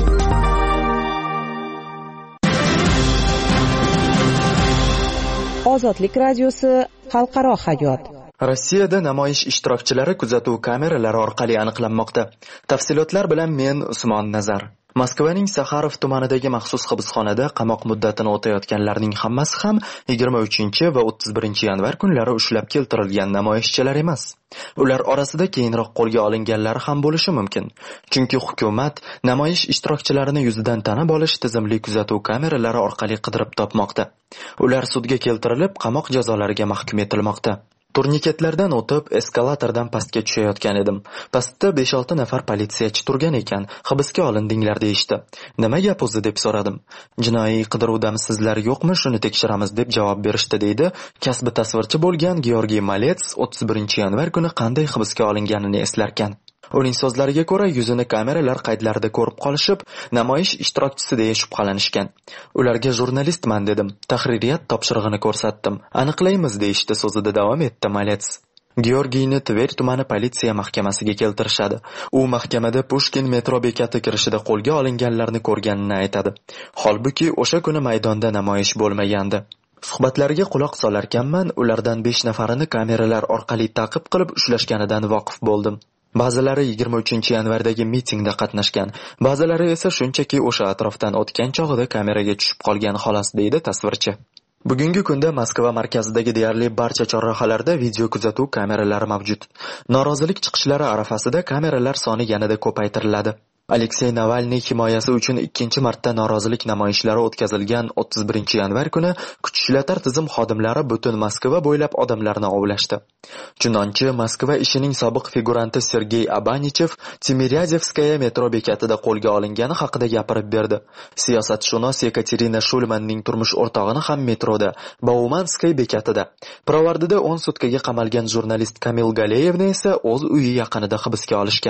Ozodlik radiosi xalqaro hayot. Rossiyada namoyish ishtirokchilari kuzatuv kameralari orqali aniqlanmoqda. Tafsilotlar bilan men Usmon Nazar. Moskvaning Saxarov tumanidagi maxsus hibsxonada qamoq muddatini o'tayotganlarning hammasi ham yigirma uchinchi va o'ttiz birinchi yanvar kunlari ushlab keltirilgan namoyishchilar emas. Ular orasida keyinroq qo'lga olinganlar ham bo'lishi mumkin. Chunki hukumat namoyish ishtirokchilarini yuzidan tanib olish tizimli kuzatuv kameralari orqali qidirib topmoqda. Ular sudga keltirilib, qamoq jazolariga mahkum etilmoqda. Turniketlardan o'tib, eskalatordan pastga tushayotgan edim. Pastda besh olti nafar politsiyachi turgan ekan, hibsga olindinglar deyishdi. Nima gap o'zi deb so'radim. Jinoiy qidiruvdamisizlar yo'qmi, shuni tekshiramiz deb javob berishdi, deydi kasbi tasvirchi bo'lgan Georgiy Malets o'ttiz birinchi yanvar kuni qanday hibsga olinganini eslarkan. Uning so'zlariga ko'ra, yuzini kameralar qaydlarida ko'rib qolishib, namoyish ishtirokchisi deya shubhalanishgan. Ularga jurnalistman dedim, tahririyat topshirig'ini ko'rsatdim. Aniqlaymiz deyishdi, so'zida davom etdi Malets. Georgiyni Tver tumani politsiya mahkamasiga keltirishadi. U mahkamada Pushkin metro bekati kirishida qo'lga olinganlarni ko'rganini aytadi. Holbuki o'sha kuni maydonda namoyish bo'lmagandi. Suhbatlariga quloq solarkanman, ulardan besh nafarini kameralar orqali ta'qib qilib ushlashganidan voqif bo'ldim. Ba'zilari yigirma uchinchi yanvardagi mitingda qatnashgan, ba'zilari esa shunchaki o'sha atrofdan o'tgan chog'ida kameraga tushib qolgan xolos, deydi tasvirchi. Bugungi kunda Moskva markazidagi deyarli barcha chorrahalarda video kuzatuv kameralari mavjud. Norozilik chiqishlari arafasida kameralar soni yanada ko'paytiriladi. Aleksey Navalniy himoyasi uchun ikkinchi marta norozilik namoyishlari o'tkazilgan o'ttiz birinchi yanvar kuni kuch ishlatar tizim xodimlari butun Moskva bo'ylab odamlarni ovlashdi. Chunonchi Moskva ishining sobiq figuranti Sergey Abanichev Timiryazevskaya metro bekatida qo'lga olingani haqida gapirib berdi. Siyosatshunos Yekaterina Shulmanning turmush o'rtog'ini ham metroda, Baumanskay bekatida, Pirovardida o'n sutkaga qamalgan jurnalist Kamil Galeyevni esa o'z uyi yaqinida hibsga olishgan.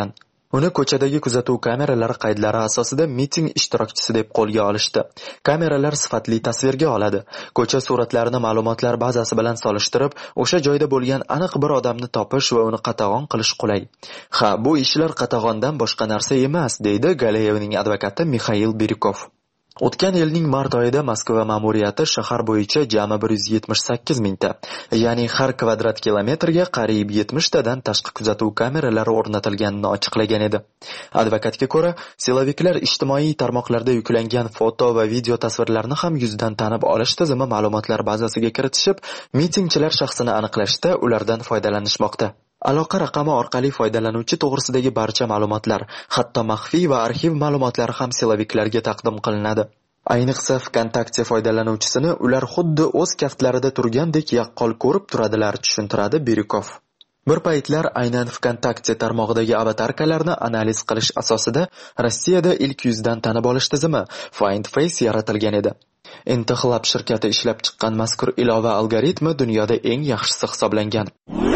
Uni ko'chadagi kuzatuv kameralari qaydlari asosida miting ishtirokchisi deb qo'lga olishdi. Kameralar sifatli tasvirga oladi. Ko'cha suratlarini ma'lumotlar bazasi bilan solishtirib, o'sha joyda bo'lgan aniq bir odamni topish va uni qatag'on qilish qulay. Ha, bu ishlar qatag'ondan boshqa narsa emas, deydi Galeyevning advokati Mixail Birikov. O'tgan yilning mart oyida Moskva ma'muriyati shahar bo'yicha jami bir yuz yetmish sakkiz mingta, ya'ni har kvadrat kilometrga qariyb yetmish tadan tashqi kuzatuv kameralari o'rnatilganini ochiqlagan edi. Advokatga ko'ra, siloviklar ijtimoiy tarmoqlarda yuklangan foto va video tasvirlarni ham yuzdan tanib olish tizimi ma'lumotlar bazasiga kiritishib, mitingchilar shaxsini aniqlashda ulardan foydalanishmoqda. Aloqa raqami orqali foydalanuvchi to'g'risidagi barcha ma'lumotlar, hatto maxfiy va arxiv ma'lumotlari ham siloviklarga taqdim qilinadi. Ayniqsa VKontakte foydalanuvchisini ular xuddi o'z kaftlarida turgandek yaqqol ko'rib turadilar, tushuntiradi Birikov. Bir paytlar aynan VKontakte tarmog'idagi avatarkalarni analiz qilish asosida Rossiyada ilk yuzdan tanib olish tizimi Find Face yaratilgan edi. Intihlab shirkati ishlab chiqqan mazkur ilova algoritmi dunyoda eng yaxshisi hisoblangan.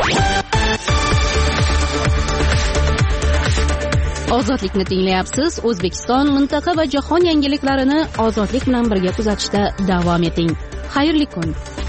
Ozodlikni tinglayapsiz. O'zbekiston, mintaqa va jahon yangiliklarini ozodlik bilan birga kuzatishda davom eting. Xayrli kun.